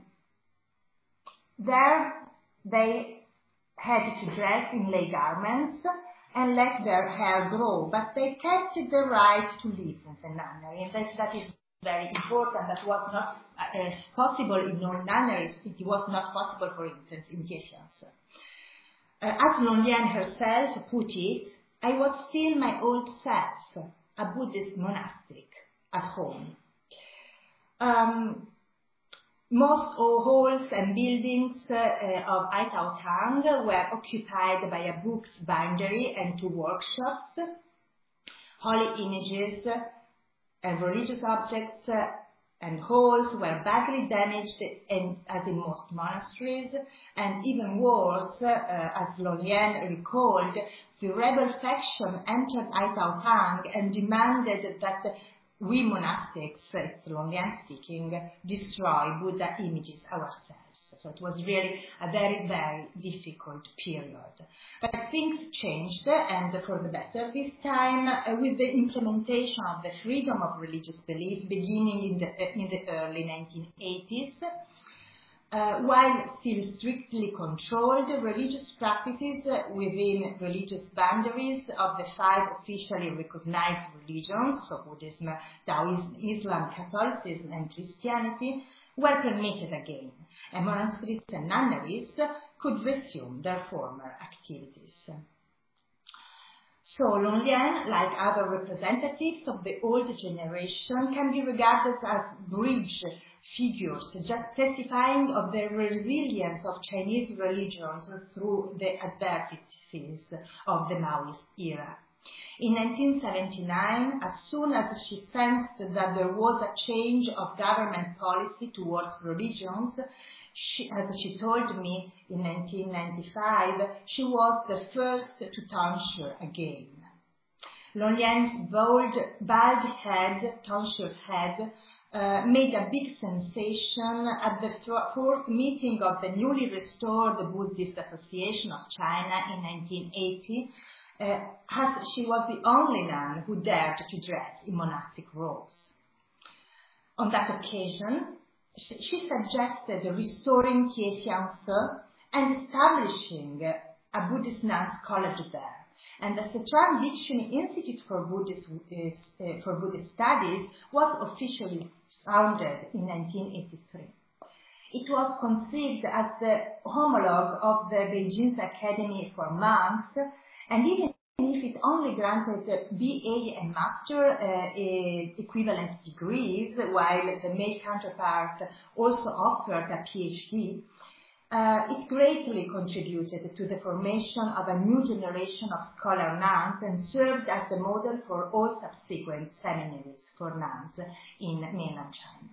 there they had to dress in lay garments and let their hair grow, but they kept the right to live in the nunnery, and that, that is very important. That was not uh, possible in non-nunneries. It was not possible, for instance, in Tiesians. Uh, as Lonlien herself put it, I was still my old self, a Buddhist monastic at home. Um, most halls and buildings uh, of Aitao Tang were occupied by a book's bindery and two workshops. Holy images and religious objects uh, and halls were badly damaged, in, as in most monasteries, and even worse, uh, as Lonlien recalled, the rebel faction entered Aitao Tang and demanded that we monastics, it's Lonlien speaking, destroy Buddha images ourselves. So it was really a very, very difficult period. But things changed, and for the better this time, uh, with the implementation of the freedom of religious belief beginning in the, uh, in the early nineteen eighties. Uh, while still strictly controlled, religious practices uh, within religious boundaries of the five officially recognized religions, so Buddhism, Taoism, Islam, Catholicism, and Christianity, were permitted again, and monasteries and nunneries could resume their former activities. So Lonlien, like other representatives of the old generation, can be regarded as bridge figures, just testifying of the resilience of Chinese religions through the adversities of the Maoist era. In nineteen seventy-nine, as soon as she sensed that there was a change of government policy towards religions, She, as she told me in nineteen ninety-five, she was the first to tonsure again. Long Lian's bald, bald head, tonsured head, uh, made a big sensation at the fourth meeting of the newly restored Buddhist Association of China in nineteen eighty, uh, as she was the only nun who dared to dress in monastic robes. On that occasion, she, she suggested restoring Kiexiangse and establishing a Buddhist nuns college there. And the Sichuan Dictionary Institute for Buddhist, uh, for Buddhist Studies was officially founded in nineteen eighty-three. It was conceived as the homologue of the Beijing's Academy for Monks, and even if it only granted B A and Master uh, equivalent degrees, while the male counterpart also offered a PhD, Uh, it greatly contributed to the formation of a new generation of scholar nuns and served as the model for all subsequent seminaries for nuns in mainland China.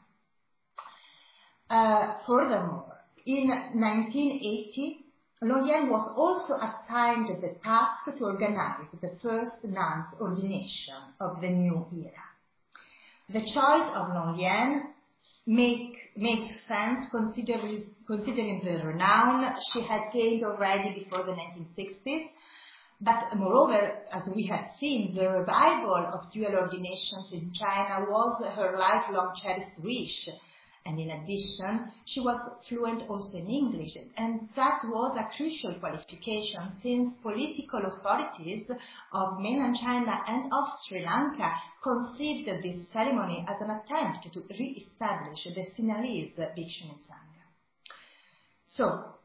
Uh, furthermore, in nineteen eighty, Long Lian was also assigned the task to organize the first nuns ordination of the new era. The choice of Long Lian make, makes sense considering, considering the renown she had gained already before the nineteen sixties, but moreover, as we have seen, the revival of dual ordinations in China was her lifelong cherished wish, and in addition, she was fluent also in English, and that was a crucial qualification since political authorities of mainland China and of Sri Lanka conceived this ceremony as an attempt to re-establish the Sinhalese Bhikshuni Sangha. So,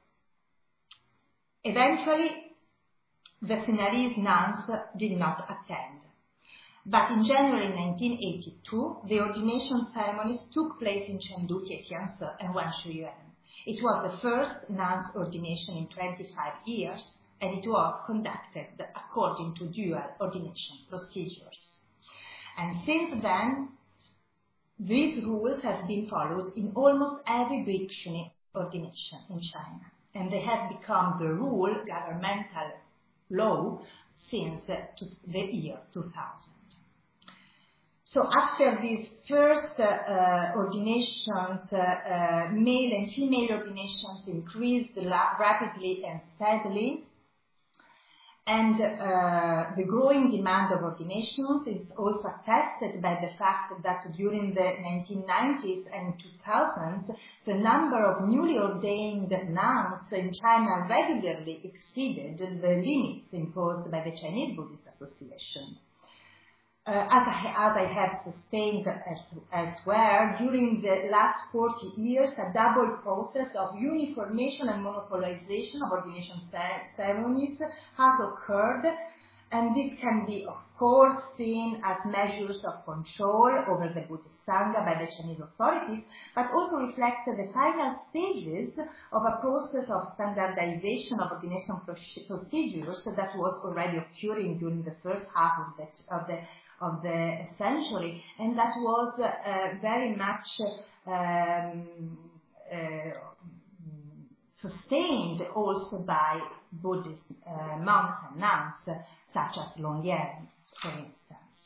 eventually, the Sinhalese nuns did not attend. But in January nineteen eighty-two, the ordination ceremonies took place in Chengdu, Kiexiangse, and Wanshuyuan. It was the first nuns ordination in twenty-five years, and it was conducted according to dual ordination procedures. And since then, these rules have been followed in almost every Bhikshuni ordination in China, and they have become the rule, governmental law, since the year two thousand. So after these first uh, uh, ordinations, uh, uh, male and female ordinations increased la- rapidly and steadily, and uh, the growing demand of ordinations is also attested by the fact that during the nineteen nineties and two thousands, the number of newly ordained nuns in China regularly exceeded the limits imposed by the Chinese Buddhist Association. Uh, as, I, as I have sustained as, elsewhere, during the last forty years, a double process of uniformation and monopolization of ordination ceremonies has occurred, and this can be, of course, seen as measures of control over the Buddhist Sangha by the Chinese authorities, but also reflects the final stages of a process of standardization of ordination procedures that was already occurring during the first half of the, of the of the century, and that was uh, very much um, uh, sustained also by Buddhist uh, monks and nuns, such as Long Lian, for instance.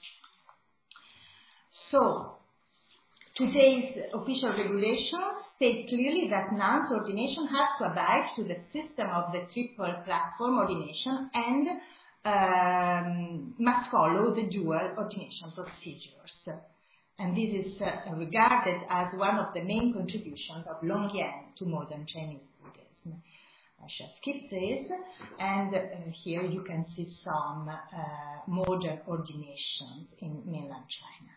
So, today's official regulations state clearly that nuns' ordination has to abide to the system of the triple platform ordination and Um, must follow the dual ordination procedures. And this is uh, regarded as one of the main contributions of Long Lian to modern Chinese Buddhism. I shall skip this, and uh, here you can see some uh, modern ordinations in mainland China.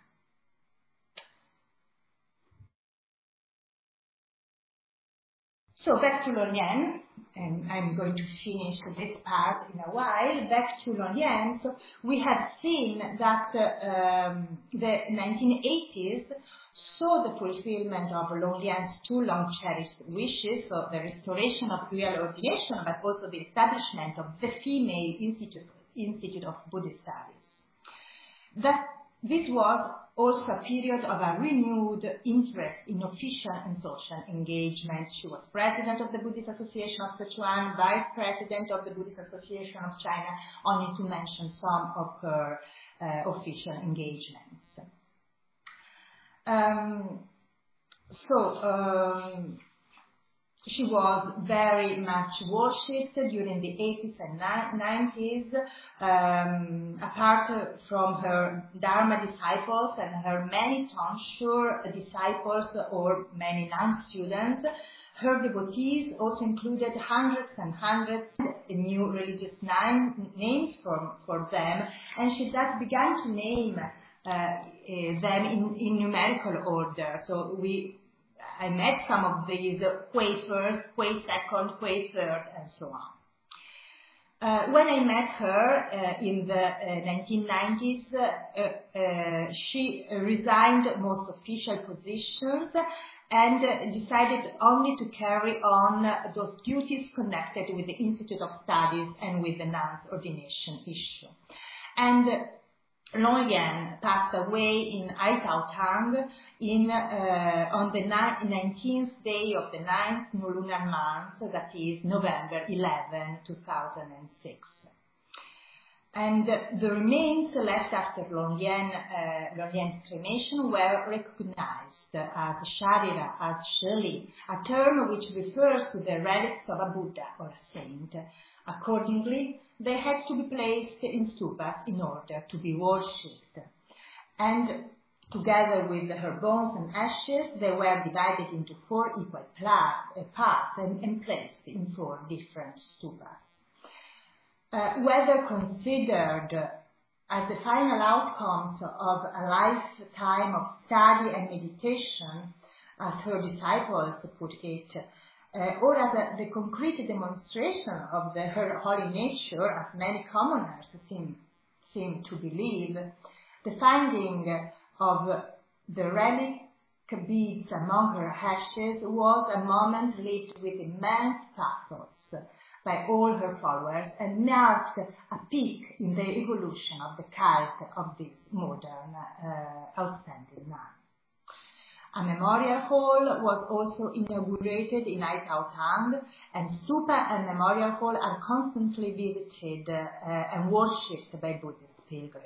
So back to Long Lian, and I'm going to finish this part in a while. Back to Long Lian, so we have seen that uh, um, the nineteen eighties saw the fulfillment of Long Lian's two long-cherished wishes, so the restoration of dual ordination, but also the establishment of the Female Institute, Institute of Buddhist Studies. That this was also a period of a renewed interest in official and social engagement. She was president of the Buddhist Association of Sichuan, vice president of the Buddhist Association of China, only to mention some of her uh, official engagements. Um, so, um, She was very much worshipped during the eighties and nineties, um, apart from her Dharma disciples and her many tonsure disciples or many non-students. Her devotees also included hundreds and hundreds of new religious name, names for, for them, and she thus began to name uh, uh, them in, in numerical order. So we I met some of these, uh, Hui first, Hui second, Hui third, and so on. Uh, when I met her uh, in the uh, nineteen nineties, uh, uh, she resigned most official positions and uh, decided only to carry on those duties connected with the Institute of Studies and with the nuns' ordination issue. And uh, Long Yan passed away in Aitaotang in, uh, on the nineteenth day of the ninth lunar month, that is November eleventh, two thousand six. And the remains left after Long Yan, uh, Long Yan's cremation were recognized as Sharira, as Sheli, a term which refers to the relics of a Buddha or a saint. Accordingly, they had to be placed in stupas in order to be worshipped. And together with her bones and ashes, they were divided into four equal parts and, and placed in four different stupas. Uh, whether considered as the final outcomes of a lifetime of study and meditation, as her disciples put it, uh, or as a, the concrete demonstration of the, her holy nature, as many commoners seem, seem to believe, the finding of the relic beads among her ashes was a moment lived with immense pathos by all her followers and marked a peak in the evolution of the cult of this modern, uh, outstanding nun. A memorial hall was also inaugurated in Aitaotang, and stupa and memorial hall are constantly visited uh, and worshipped by Buddhist pilgrims.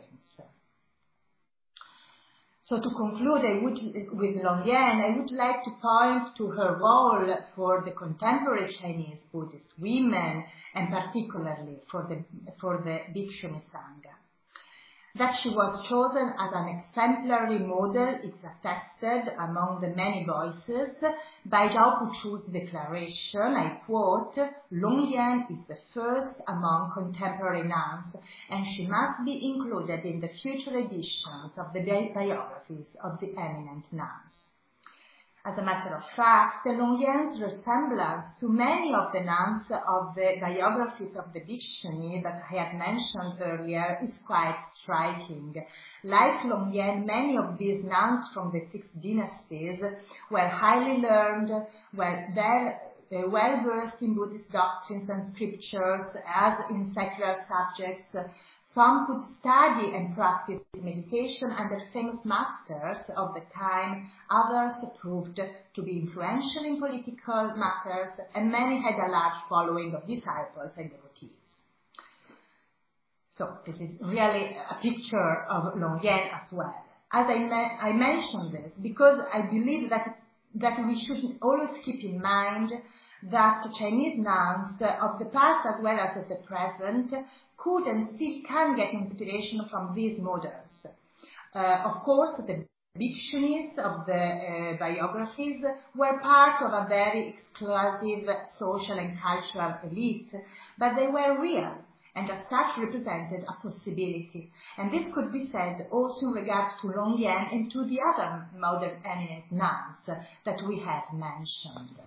So to conclude I would, with Long Yan, I would like to point to her role for the contemporary Chinese Buddhist women, and particularly for the, for the Bhikshuni Sangha. That she was chosen as an exemplary model is attested among the many voices by Zhao Puchu's declaration, I quote, "Long Yan is the first among contemporary nuns, and she must be included in the future editions of the bi- biographies of the eminent nuns." As a matter of fact, Long Yan's resemblance to many of the nuns of the biographies of the Bhikshuni that I had mentioned earlier is quite striking. Like Long Yan, many of these nuns from the six dynasties were highly learned, were there, uh, well versed in Buddhist doctrines and scriptures, as in secular subjects. Some could study and practice meditation under famous masters of the time, others proved to be influential in political matters, and many had a large following of disciples and devotees. So this is really a picture of Long Yan as well. As I, me- I mentioned this because I believe that, that we should always keep in mind that Chinese nuns of the past as well as of the present could and still can get inspiration from these models. Uh, of course, the Bhikshunis of the uh, biographies were part of a very exclusive social and cultural elite, but they were real and as such represented a possibility. And this could be said also in regard to Long Yan and to the other modern eminent nuns that we have mentioned.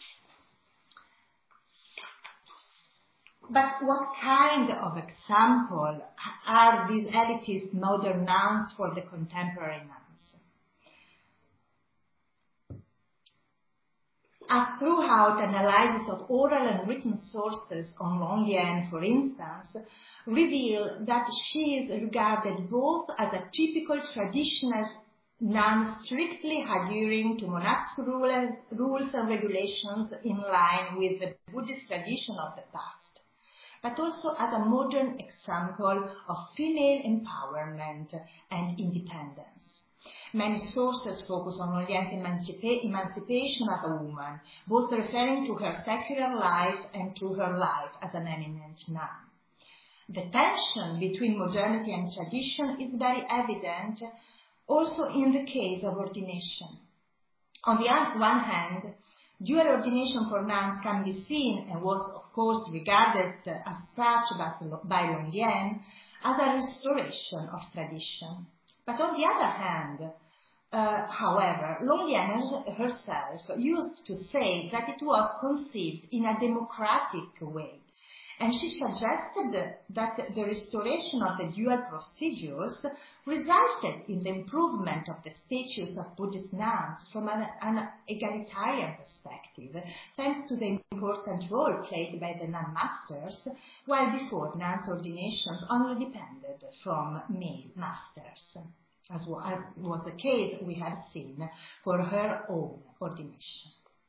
But what kind of example are these elitist modern nuns for the contemporary nuns? A throughout analysis of oral and written sources on Longlien, for instance, reveal that she is regarded both as a typical traditional nun strictly adhering to monastic rules and regulations in line with the Buddhist tradition of the past, but also as a modern example of female empowerment and independence. Many sources focus on Longlien's emancipa emancipation as a woman, both referring to her secular life and to her life as an eminent nun. The tension between modernity and tradition is very evident also in the case of ordination. On the one hand, dual ordination for nuns can be seen, and was of course regarded as such by Longlien, as a restoration of tradition. But on the other hand, uh, however, Longlien herself used to say that it was conceived in a democratic way, and she suggested that the restoration of the dual procedures resulted in the improvement of the status of Buddhist nuns from an, an egalitarian perspective, thanks to the important role played by the nun masters, while before nuns' ordinations only depended from male masters, as was the case we have seen for her own ordination.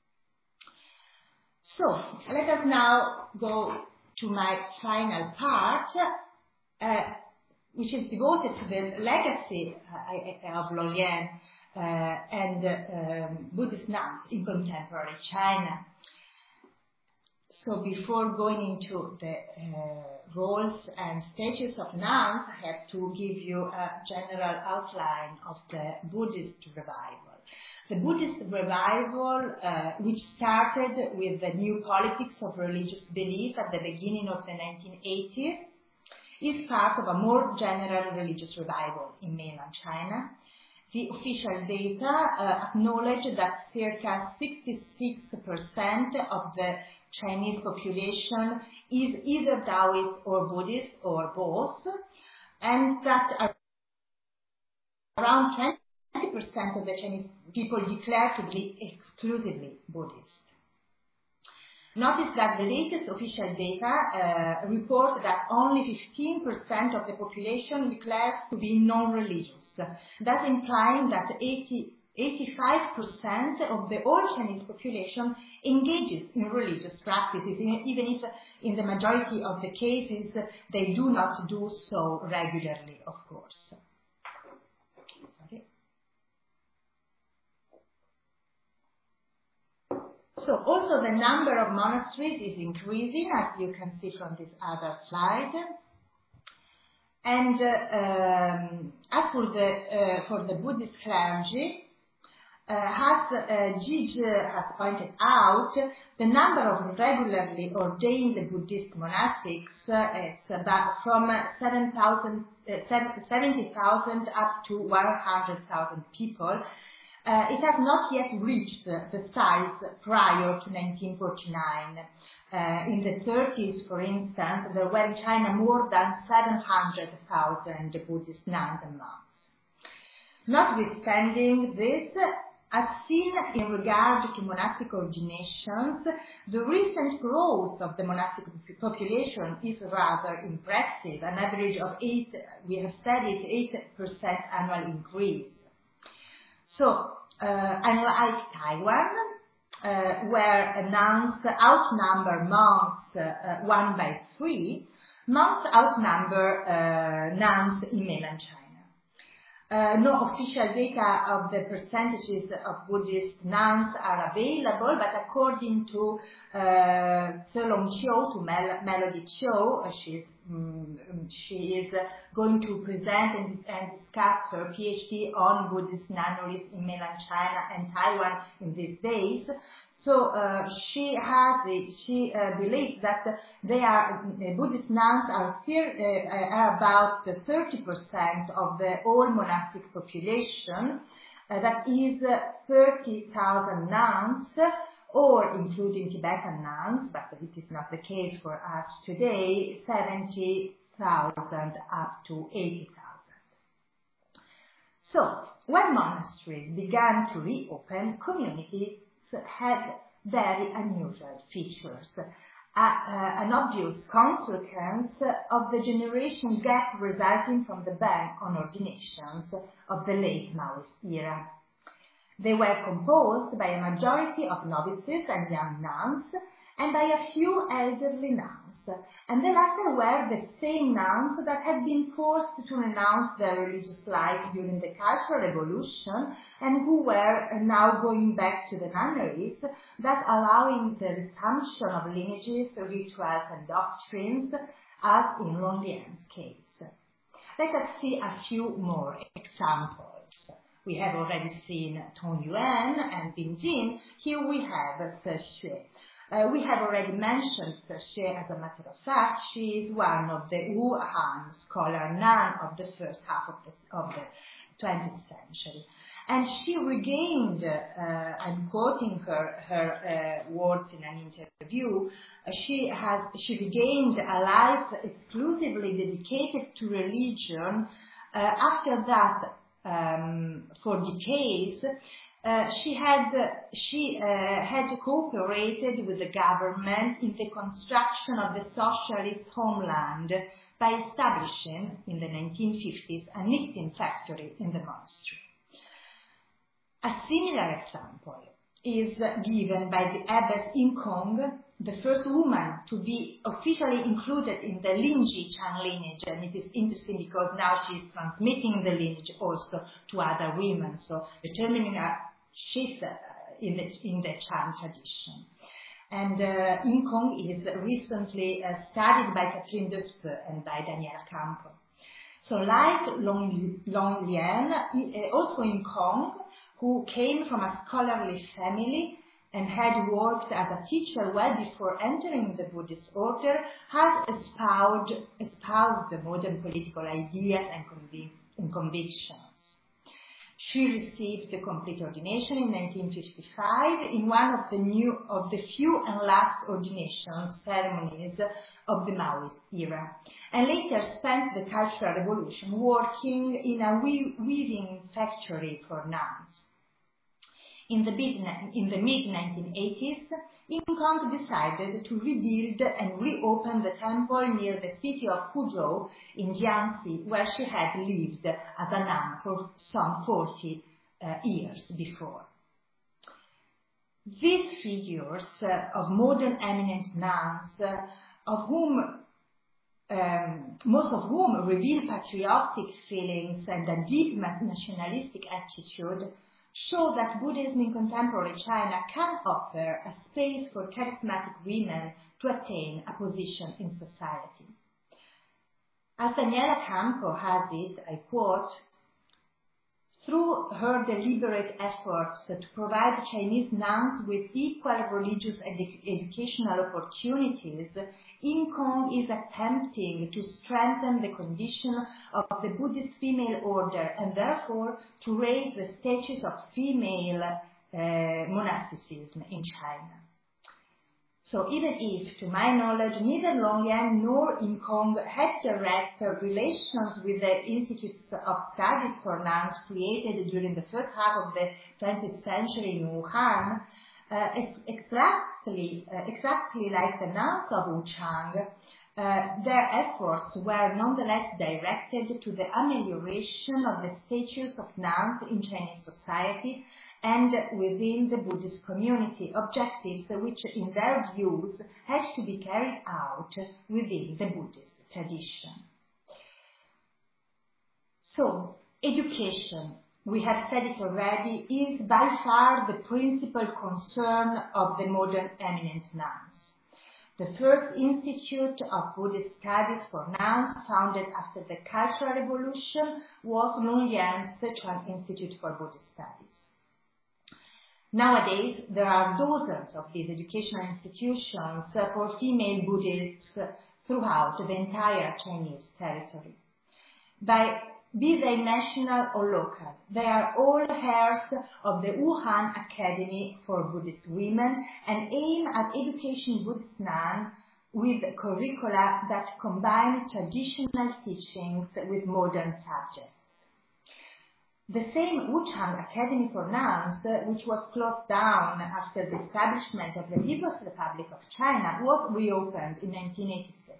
So, let us now go to my final part, uh, which is devoted to the legacy uh, of Longlien uh, and uh, um, Buddhist nuns in contemporary China. So before going into the uh, roles and status of nuns, I have to give you a general outline of the Buddhist revival. The Buddhist revival, uh, which started with the new politics of religious belief at the beginning of the nineteen eighties, is part of a more general religious revival in mainland China. The official data uh, acknowledge that circa sixty-six percent of the Chinese population is either Taoist or Buddhist or both, and that around twenty percent of the Chinese people declare to be exclusively Buddhist. Notice that the latest official data uh, report that only fifteen percent of the population declares to be non-religious, thus implying that eighty-five percent of the whole Chinese population engages in religious practices, even if in the majority of the cases they do not do so regularly, of course. So also the number of monasteries is increasing, as you can see from this other slide. And uh, um, as for the, uh, for the Buddhist clergy, uh, as uh, Gigi has pointed out, the number of regularly ordained Buddhist monastics uh, is about from seven thousand, uh, seventy thousand up to one hundred thousand people. Uh, it has not yet reached the, the size prior to nineteen forty-nine. Uh, in the thirties, for instance, there were in China more than seven hundred thousand Buddhist nuns and monks. Notwithstanding this, as seen in regard to monastic ordinations, the recent growth of the monastic population is rather impressive, an average of eight, we have said it, eight percent annual increase. So, uh, unlike Taiwan, uh, where nuns outnumber monks uh, one by three, monks outnumber uh, nuns in mainland China. Uh, no official data of the percentages of Buddhist nuns are available, but according to uh, Tselong Chiu, to Mel Melody Chiu, uh, she is Um, she is uh, going to present and, and discuss her PhD on Buddhist nunneries in mainland China and Taiwan in these days. So uh, she has, she uh, believes that they are uh, Buddhist nuns are, fear, uh, are about thirty percent of the whole monastic population. Uh, that is uh, thirty thousand nuns, or including Tibetan nuns, but it is not the case for us today, seventy thousand up to eighty thousand. So, when monasteries began to reopen, communities had very unusual features, uh, uh, an obvious consequence of the generation gap resulting from the ban on ordinations of the late Maoist era. They were composed by a majority of novices and young nuns, and by a few elderly nuns, and the latter were the same nuns that had been forced to renounce their religious life during the Cultural Revolution, and who were now going back to the nunneries, thus allowing the resumption of lineages, rituals, and doctrines, as in Longlien's case. Let us see a few more examples. We have already seen Tong Yuan and Bin Jin. Here we have Ce Xue. Uh, we have already mentioned Ce Xue. As a matter of fact, she is one of the Wu Han scholar nun of the first half of the, of the twentieth century. And she regained, uh, I'm quoting her, her uh, words in an interview, uh, she has, she regained a life exclusively dedicated to religion. Uh, after that, Um, for decades, uh, she had she uh, had cooperated with the government in the construction of the socialist homeland by establishing in the nineteen fifties a knitting factory in the monastery. A similar example is given by the abbess In Kong, the first woman to be officially included in the Linji Chan lineage, and it is interesting because now she is transmitting the lineage also to other women, so determining uh, she's uh, in the in the Chan tradition. And uh, In Kong is recently uh, studied by Catherine Despeux and by Daniela Campo. So like Long, Long Lian, also In Kong, who came from a scholarly family and had worked as a teacher well before entering the Buddhist order, has espoused, espoused the modern political ideas and, convic and convictions. She received the complete ordination in nineteen fifty-five in one of the, new, of the few and last ordination ceremonies of the Maoist era, and later spent the Cultural Revolution working in a weaving factory for nuns. In the, in the mid nineteen eighties, In Kong decided to rebuild and reopen the temple near the city of Fuzhou in Jiangxi, where she had lived as a nun for some forty uh, years before. These figures uh, of modern eminent nuns, uh, of whom Um, most of whom reveal patriotic feelings and a deep nationalistic attitude, show that Buddhism in contemporary China can offer a space for charismatic women to attain a position in society. As Daniela Campo has it, I quote, "Through her deliberate efforts to provide Chinese nuns with equal religious and educational opportunities, In Kong is attempting to strengthen the condition of the Buddhist female order and therefore to raise the status of female uh, monasticism in China." So even if, to my knowledge, neither Longlian nor In Kong had direct relations with the institutes of studies for nuns created during the first half of the twentieth century in Wuhan, uh, exactly, uh, exactly like the nuns of Wuchang, uh, their efforts were nonetheless directed to the amelioration of the status of nuns in Chinese society and within the Buddhist community, objectives which, in their views, had to be carried out within the Buddhist tradition. So, education, we have said it already, is by far the principal concern of the modern eminent nuns. The first institute of Buddhist studies for nuns, founded after the Cultural Revolution, was Longlian's Sichuan Institute for Buddhist Studies. Nowadays, there are dozens of these educational institutions for female Buddhists throughout the entire Chinese territory. By, be they national or local, they are all heirs of the Wuhan Academy for Buddhist Women and aim at educating Buddhist nuns with curricula that combine traditional teachings with modern subjects. The same Wuchang Academy for Nuns, uh, which was closed down after the establishment of the People's Republic of China, was reopened in nineteen eighty-six.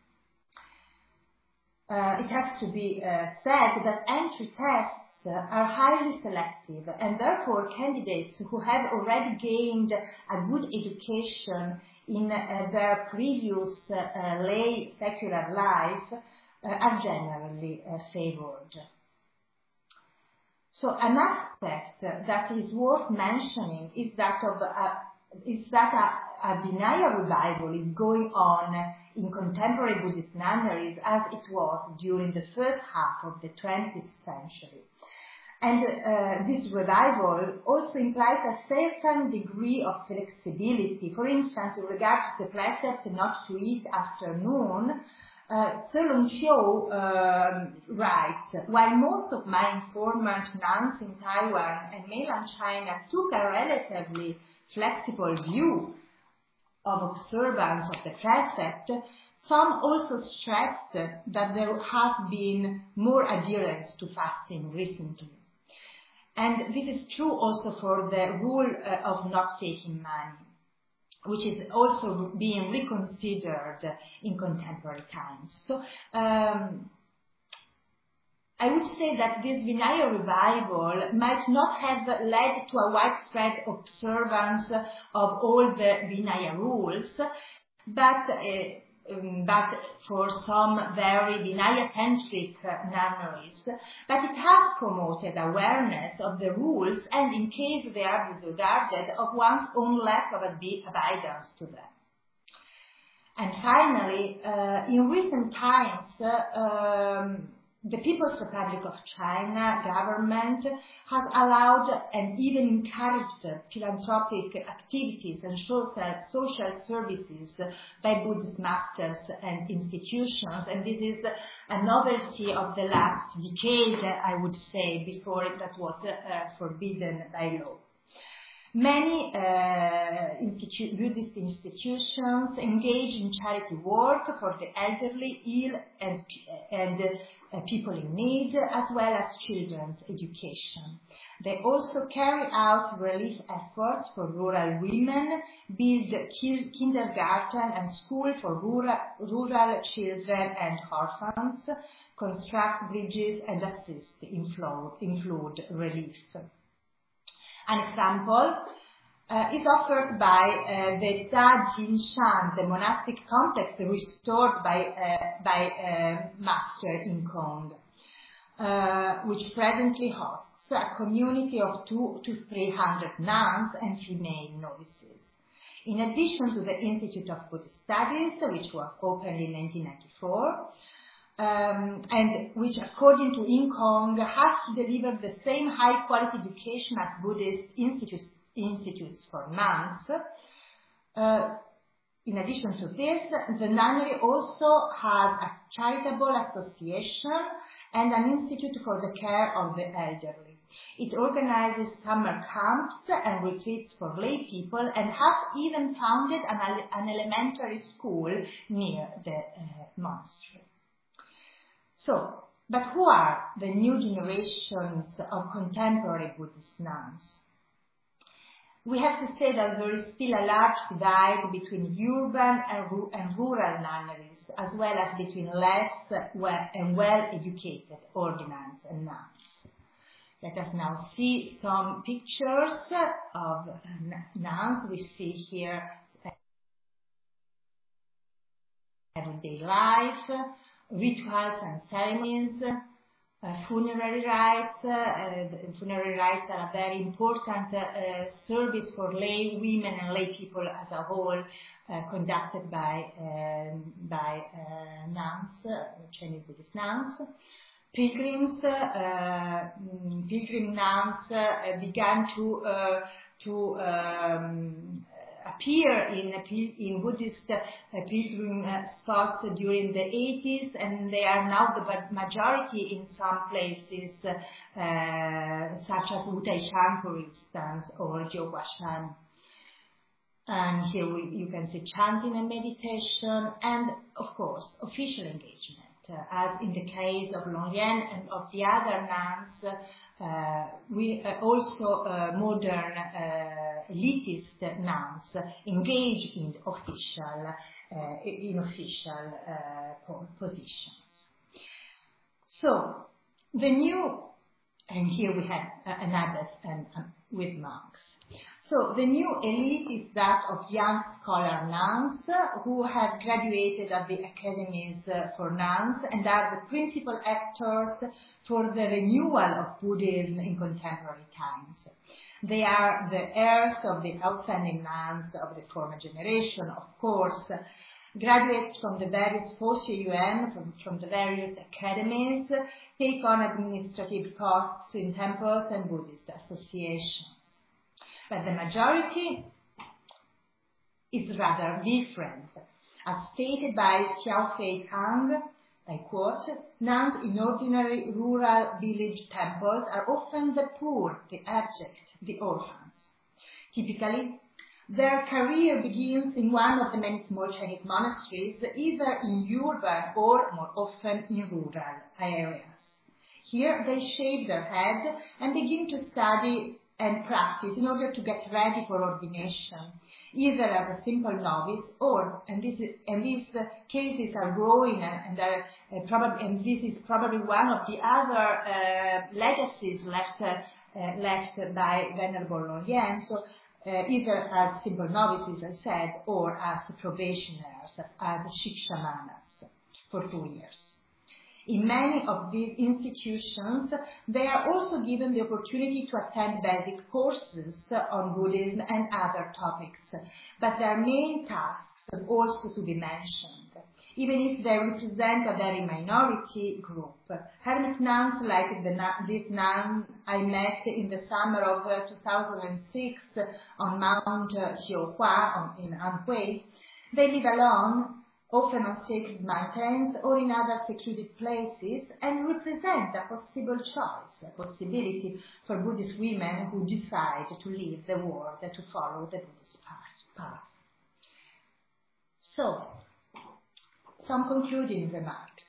Uh, it has to be uh, said that entry tests uh, are highly selective, and therefore candidates who have already gained a good education in uh, their previous uh, uh, lay secular life uh, are generally uh, favored. So an aspect that is worth mentioning is that of uh, is that a, a Vinaya revival is going on in contemporary Buddhist nunneries as it was during the first half of the twentieth century. And uh, this revival also implies a certain degree of flexibility. For instance, in regard to the precept not to eat after noon, Uh, Tse-Lung Chiu uh, writes, while most of my informant nuns in Taiwan and mainland China took a relatively flexible view of observance of the precept, some also stressed that there has been more adherence to fasting recently. And this is true also for the rule uh, of not taking money, which is also being reconsidered in contemporary times. So um, I would say that this Vinaya revival might not have led to a widespread observance of all the Vinaya rules, but uh, Um, but for some very Vinaya-centric uh, nunneries, but it has promoted awareness of the rules and, in case they are disregarded, of one's own lack of abidance to them. And finally, uh, in recent times, uh, um, the People's Republic of China government has allowed and even encouraged philanthropic activities and social services by Buddhist masters and institutions, and this is a novelty of the last decade, I would say, before that was uh, forbidden by law. Many uh, institu Buddhist institutions engage in charity work for the elderly, ill, and, and uh, people in need, as well as children's education. They also carry out relief efforts for rural women, build kindergarten and school for rural, rural children and orphans, construct bridges, and assist in flood, in flood relief. An example uh, is offered by uh, the Da Jin Shan, the monastic complex restored by, uh, by uh, Master In Kong, uh, which presently hosts a community of two to three hundred nuns and female novices. In addition to the Institute of Buddhist Studies, which was opened in nineteen ninety-four, Um, and which, according to In Kong, has to deliver the same high-quality education as Buddhist institutes, institutes for nuns. Uh, in addition to this, the nunnery also has a charitable association and an institute for the care of the elderly. It organizes summer camps and retreats for lay people, and has even founded an, an elementary school near the uh, monastery. So, but who are the new generations of contemporary Buddhist nuns? We have to say that there is still a large divide between urban and, ru and rural nunneries, as well as between less well and well-educated ordinands and nuns. Let us now see some pictures of nuns. We see here everyday life, rituals and ceremonies, uh, funerary rites. Uh, uh, funerary rites are a very important uh, service for lay women and lay people as a whole, uh, conducted by uh, by uh, nuns, uh, Chinese Buddhist nuns. Pilgrims, uh, pilgrim nuns uh, began to uh, to um, appear in, in Buddhist uh, pilgrim uh, spots during the eighties, and they are now the majority in some places, uh, such as Wutaishan, for instance, or Jiuguashan. And here we, you can see chanting and meditation, and of course, official engagement. Uh, as in the case of Longlien and of the other nuns, uh, we uh, also uh, modern uh, elitist nuns engage in official, uh, in official uh, positions. So the new, and here we have uh, an abbot and um, with monks. So the new elite is that of young scholar nuns who have graduated at the academies for nuns and are the principal actors for the renewal of Buddhism in contemporary times. They are the heirs of the outstanding nuns of the former generation, of course, graduates from the various Foshe Yuan, from, from the various academies, take on administrative posts in temples and Buddhist associations. But the majority is rather different. As stated by Xiao Fei Tang, I quote, nuns in ordinary rural village temples are often the poor, the abject, the orphans. Typically, their career begins in one of the many small Chinese monasteries, either in urban or, more often, in rural areas. Here they shave their head and begin to study and practice in order to get ready for ordination, either as a simple novice or, and, this is, and these uh, cases are growing and, and, are, uh, probably, and this is probably one of the other uh, legacies left, uh, uh, left by Venerable Longlien. So uh, either as simple novices, as I said, or as probationers, as shikshamanas for two years. In many of these institutions, they are also given the opportunity to attend basic courses on Buddhism and other topics, but their main tasks are also to be mentioned, even if they represent a very minority group. Hermit nuns like the, this nun I met in the summer of uh, two thousand six on Mount Xiuhua in Anhui, they live alone, often on sacred mountains or in other secluded places, and represent a possible choice, a possibility for Buddhist women who decide to leave the world and to follow the Buddhist path. So, some concluding remarks.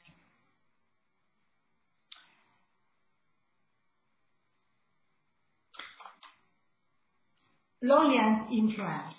Longlien's influence.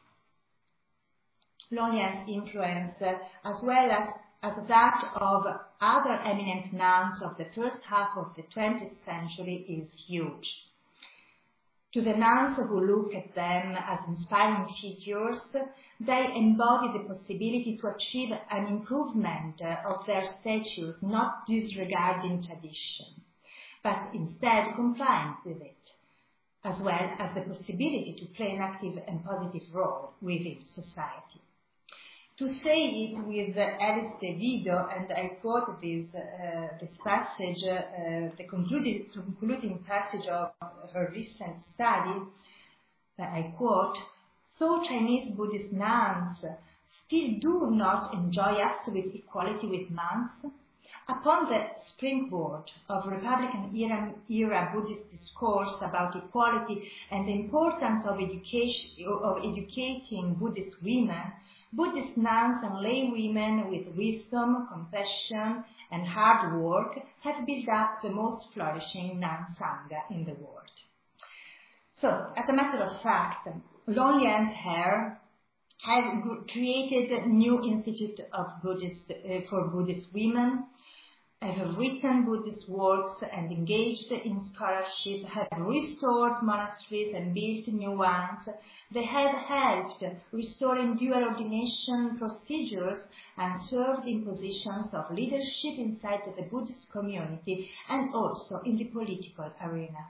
Longlien's influence, uh, as well as, as that of other eminent nuns of the first half of the twentieth century, is huge. To the nuns who look at them as inspiring figures, they embody the possibility to achieve an improvement uh, of their status, not disregarding tradition, but instead complying with it, as well as the possibility to play an active and positive role within society. To say it with Alice De Vido, and I quote this, uh, this passage, uh, the concluding, concluding passage of her recent study, uh, I quote, "Though Chinese Buddhist nuns still do not enjoy absolute equality with monks, upon the springboard of Republican era, era Buddhist discourse about equality and the importance of, education, of educating Buddhist women, Buddhist nuns and lay women with wisdom, compassion, and hard work have built up the most flourishing nun sangha in the world." So, as a matter of fact, Longlien's hair has created a new institute of Buddhist, uh, for Buddhist women, have written Buddhist works and engaged in scholarship, have restored monasteries and built new ones. They have helped restoring dual ordination procedures and served in positions of leadership inside the Buddhist community and also in the political arena.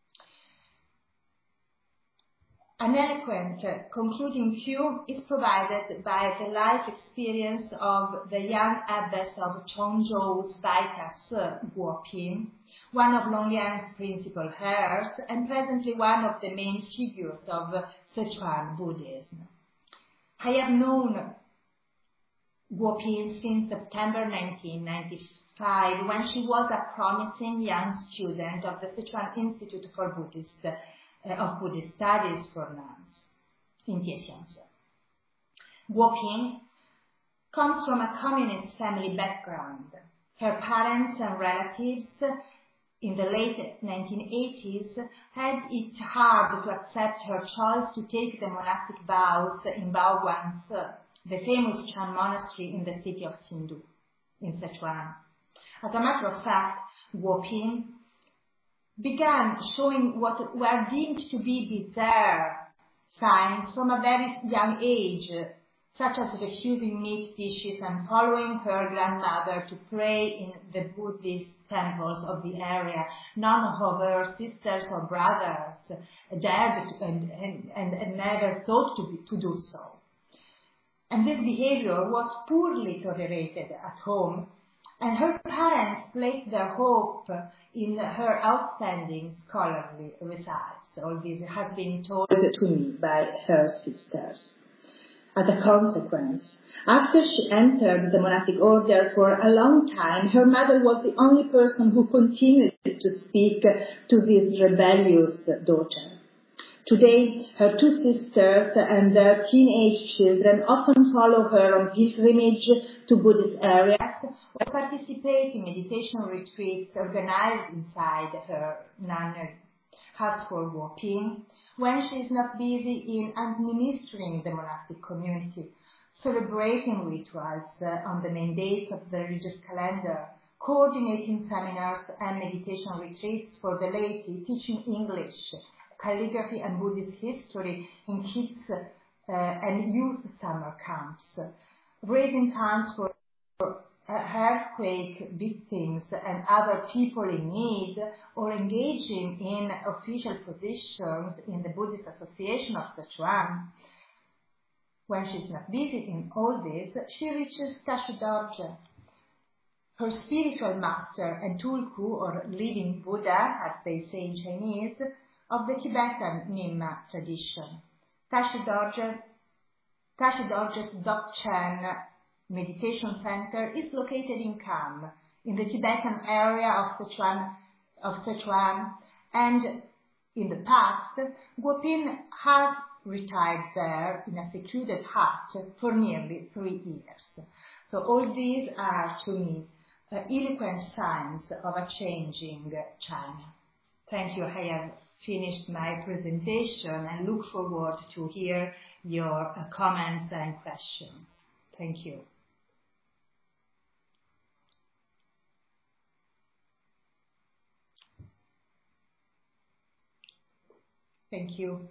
An eloquent uh, concluding cue is provided by the life experience of the young abbess of Chongzhou's Baitas, uh, Guo Ping, one of Longlien's principal heirs and presently one of the main figures of uh, Sichuan Buddhism. I have known Guo Ping since September nineteen ninety-five, when she was a promising young student of the Sichuan Institute for Buddhist uh, of Buddhist Studies for Nuns in Tiexianze. Guo Ping comes from a communist family background. Her parents and relatives in the late nineteen eighties had it hard to accept her choice to take the monastic vows in Baoguan, the famous Chan monastery in the city of Sindhu, in Sichuan. As a matter of fact, Guo Ping began showing what were deemed to be bizarre signs from a very young age, such as refusing meat dishes and following her grandmother to pray in the Buddhist temples of the area. None of her sisters or brothers dared to, and, and, and, and never thought to, be, to do so. And this behavior was poorly tolerated at home, and her parents placed their hope in her outstanding scholarly results. All this has been told to me by her sisters. As a consequence, after she entered the monastic order for a long time, her mother was the only person who continued to speak to this rebellious daughter. Today, her two sisters and their teenage children often follow her on pilgrimage to Buddhist areas or participate in meditation retreats organized inside her nunnery. As for Guo Ping, when she is not busy in administering the monastic community, celebrating rituals uh, on the main days of the religious calendar, coordinating seminars and meditation retreats for the laity, teaching English, calligraphy and Buddhist history in kids uh, and youth summer camps, raising funds for earthquake victims and other people in need, or engaging in official positions in the Buddhist Association of Sichuan. When she's not busy in all this, she reaches Tashi Dorje, her spiritual master and tulku, or living Buddha, as they say in Chinese, of the Tibetan Nyingma tradition. Tashi Dorje, Tashi Dorje's Dzogchen Meditation Center is located in Kham, in the Tibetan area of Sichuan, of Sichuan, and in the past, Guo Ping has retired there in a secluded hut for nearly three years. So all these are, to me, uh, eloquent signs of a changing China. Thank you. I have finished my presentation and look forward to hear your uh, comments and questions. Thank you. Thank you.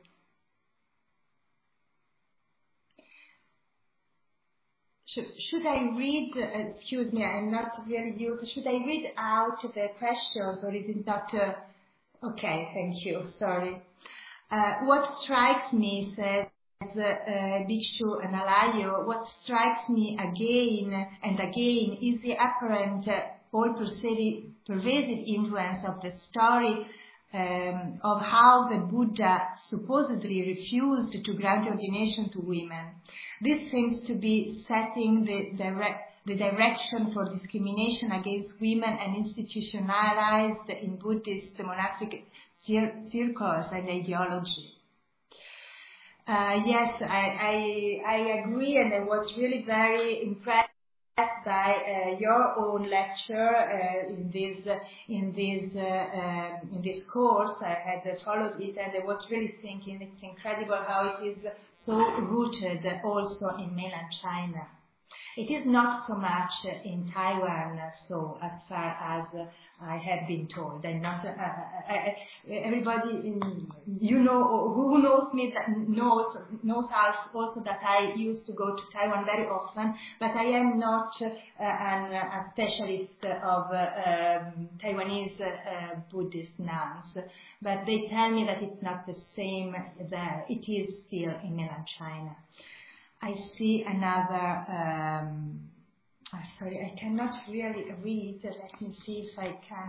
Should, should I read, uh, excuse me, I'm not really used, should I read out the questions, or is it not, uh, okay, thank you, sorry. Uh, what strikes me, says uh, uh, Bhikshu Analayo, what strikes me again and again is the apparent uh, all-pervasive influence of the story Um, of how the Buddha supposedly refused to grant ordination to women. This seems to be setting the, dire- the direction for discrimination against women and institutionalized in Buddhist monastic cir- circles and ideology. Uh, yes, I, I, I agree, and I was really very impressed by uh, your own lecture uh, in this uh, in this uh, uh, in this course. I had uh, followed it, and I was really thinking it's incredible how it is so rooted also in mainland China. It is not so much in Taiwan, so as far as I have been told. And not uh, I, everybody, in, you know, who knows me that knows knows also that I used to go to Taiwan very often, but I am not uh, an, a specialist of uh, um, Taiwanese uh, Buddhist nuns. But they tell me that it's not the same there. It is still in mainland China. I see another, um, oh, sorry, I cannot really read. Let me see if I can.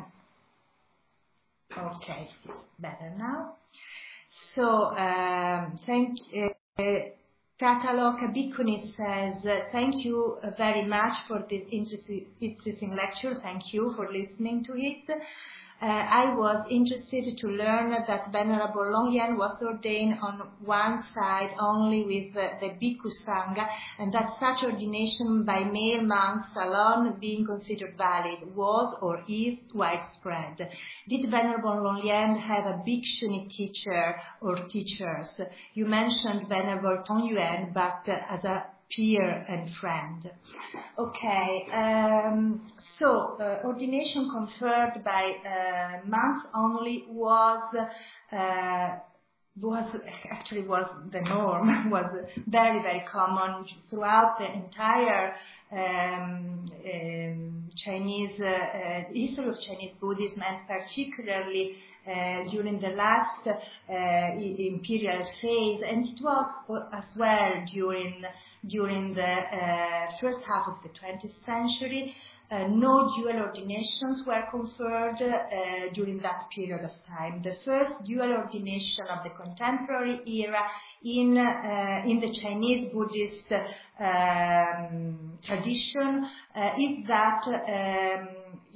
Okay, it's better now. So, um, thank you. Uh, Tataloka Bhikkhuni says, uh, thank you very much for this interesting, interesting lecture. Thank you for listening to it. uh, I was interested to learn that Venerable Longyen was ordained on one side only with uh, the Bhikkhu Sangha, and that such ordination by male monks alone, being considered valid, was or is widespread. Did Venerable Longyen have a Bhikshuni teacher or teachers? You mentioned Venerable Tongyuan, but uh, as a peer and friend. Okay, um, so uh, ordination conferred by uh, monks only was uh, was actually was the norm, was very very common throughout the entire um, um, Chinese uh, uh, history of Chinese Buddhism, and particularly Uh, during the last uh, imperial phase, and it was as well during during the uh, first half of the twentieth century. Uh, no dual ordinations were conferred uh, during that period of time. The first dual ordination of the contemporary era in uh, in the Chinese Buddhist um, tradition uh, is that um,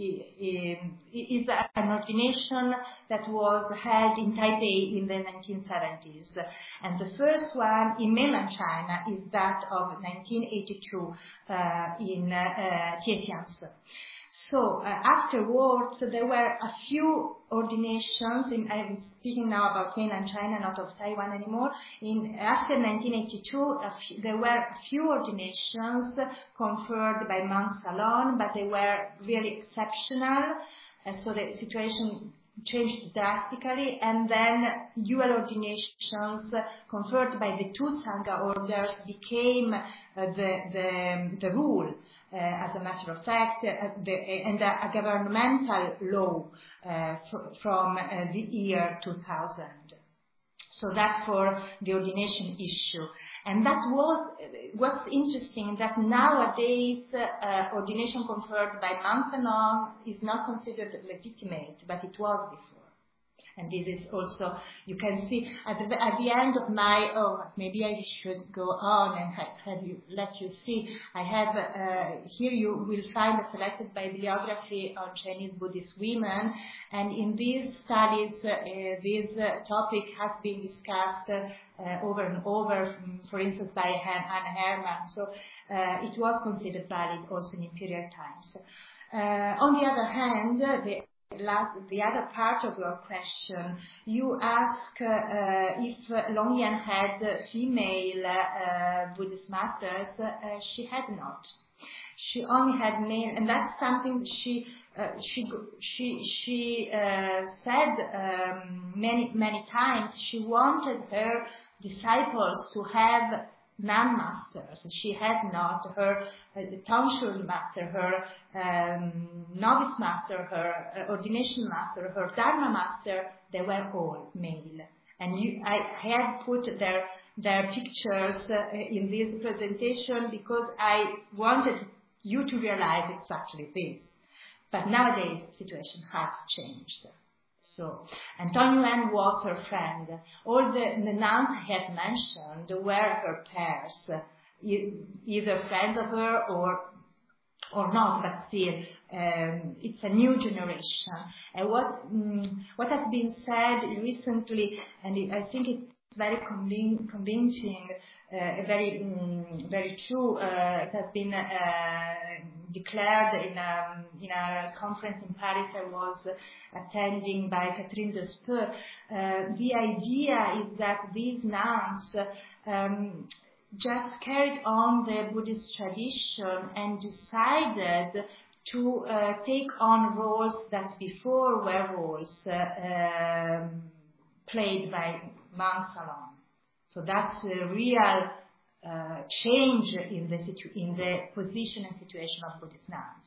is an ordination that was held in Taipei in the nineteen seventies, and the first one in mainland China is that of nineteen eighty-two uh, in uh, Tiesiansi. So uh, afterwards, there were a few ordinations. In, I'm speaking now about mainland China, not of Taiwan anymore. In after nineteen eighty-two, a few, there were a few ordinations conferred by monks alone, but they were really exceptional. Uh, so the situation changed drastically, and then dual ordinations conferred by the two Sangha orders became uh, the, the the rule. Uh, as a matter of fact, uh, the, uh, and a, a governmental law uh, fr- from uh, the year two thousand. So that's for the ordination issue. And that was, what's interesting, that nowadays uh, ordination conferred by monks and nuns is not considered legitimate, but it was before. And this is also, you can see at the, at the end of my, oh, maybe I should go on and have, have you, let you see. I have, uh, here you will find a selected bibliography on Chinese Buddhist women. And in these studies, uh, this uh, topic has been discussed uh, over and over, for instance, by Anna Herman. So uh, it was considered valid also in imperial times. Uh, on the other hand, the Last, the other part of your question, you ask uh, if Longyen had female uh, Buddhist masters. Uh, she had not. She only had male, and that's something she uh, she she she uh, said um, many many times. She wanted her disciples to have non-masters. She had not. Her uh, Tongshul master, her um, novice master, her uh, ordination master, her Dharma master, they were all male. And you, I have put their their pictures uh, in this presentation because I wanted you to realize exactly this. But nowadays, the situation has changed. So, and Tongyuan was her friend. All the, the nuns I have mentioned were her pairs, e- either friends of her or or not, but still, um, it's a new generation. And what mm, what has been said recently, and it, I think it's very convin- convincing, uh, very mm, very true. Uh, it has been uh, declared in a, in a conference in Paris I was attending by Catherine Despeux. Uh, the idea is that these nuns um, just carried on the Buddhist tradition and decided to uh, take on roles that before were roles uh, um, played by monks alone. So that's a real uh, change in the situ- in the position and situation of Buddhist nuns.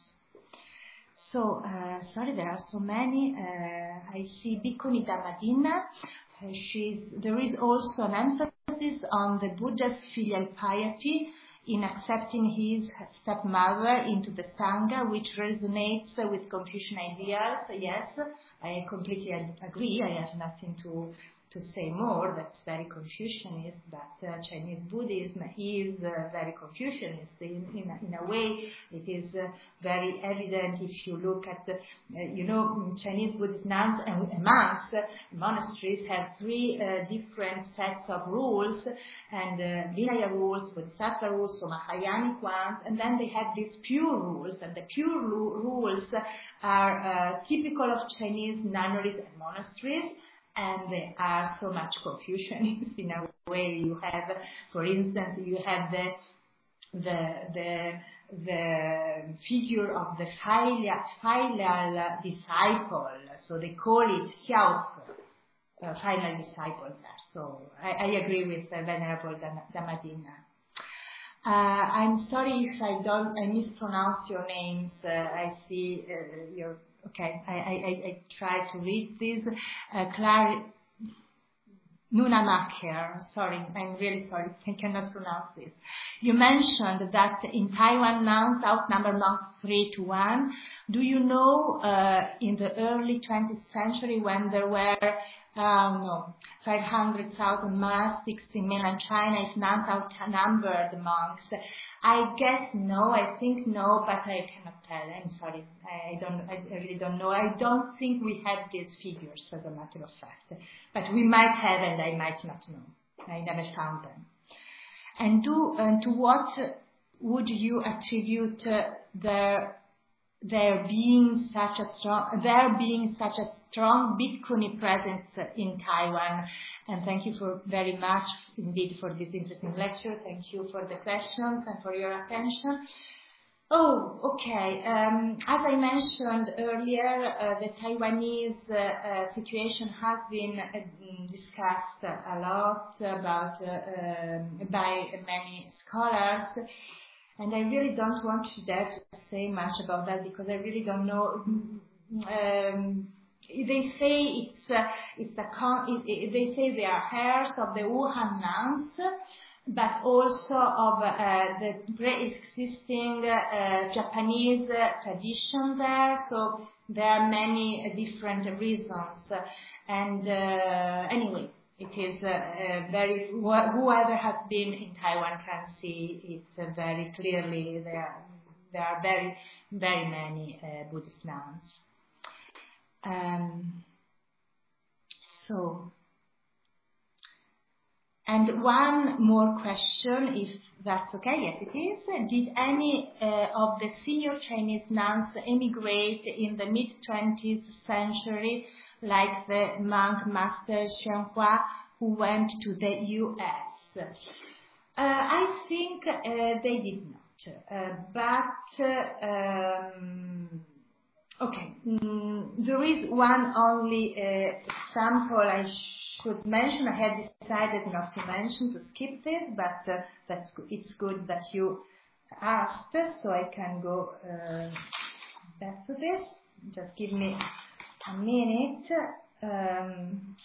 So, uh, sorry, there are so many. Uh, I see Bhikkhuni Dhammadina. Uh, she's, there is also an emphasis on the Buddha's filial piety in accepting his stepmother into the Sangha, which resonates with Confucian ideals. Yes, I completely agree. I have nothing to to say more. That's very Confucianist, but uh, Chinese Buddhism is uh, very Confucianist. In, in, a, in a way, it is uh, very evident if you look at, the, uh, you know, Chinese Buddhist nuns and monks, uh, monasteries have three uh, different sets of rules, and uh, Vinaya rules, Bodhisattva rules, so Mahayanic ones, and then they have these pure rules, and the pure ru- rules are uh, typical of Chinese nunneries and monasteries, and they are so much Confucianist in a way. You have, for instance, you have the the the the figure of the filial, filial disciple, so they call it Xiaozi, uh, final disciple there. So I, I agree with uh, Venerable Damadina. Uh, I'm sorry if I don't, I mispronounce your names. Uh, I see uh, your. Okay, I, I, I try to read this. Uh, Clar Nunamacher, sorry, I'm really sorry, I cannot pronounce this. You mentioned that in Taiwan nuns outnumber monks three to one. Do you know uh, in the early twentieth century when there were, um, no, five hundred thousand monastic in mainland China, if nuns outnumbered the monks? I guess no, I think no, but I cannot tell. I'm sorry, I don't, I really don't know. I don't think we have these figures, as a matter of fact, but we might have, and I might not know. I never found them. And to, and to what would you attribute uh, their there being such a strong, there being such a strong Bhikkhuni presence in Taiwan? And thank you for very much indeed for this interesting lecture. Thank you for the questions and for your attention. Oh, okay. Um, as I mentioned earlier, uh, the Taiwanese uh, uh, situation has been uh, discussed a lot about uh, um, by many scholars. And I really don't want to dare to say much about that because I really don't know. Um, they say it's uh, it's a con- it, it, they say they are heirs of the Wuhan nuns, but also of uh, the pre-existing uh, Japanese uh, tradition there. So there are many uh, different reasons. And uh, anyway. It is uh, uh, very, wh- whoever has been in Taiwan can see it uh, very clearly. There, there are very, very many uh, Buddhist nuns. Um, so, and one more question, if that's okay. Yes, it is. Did any uh, of the senior Chinese nuns emigrate in the mid-twentieth century, like the monk Master Xuanhua, who went to the U S? Uh, I think uh, they did not. Uh, but, uh, um, okay, mm, there is one only uh, example I should mention. I had decided not to mention, to skip this, but uh, that's good. It's good that you asked, so I can go uh, back to this. Just give me a minute. Um,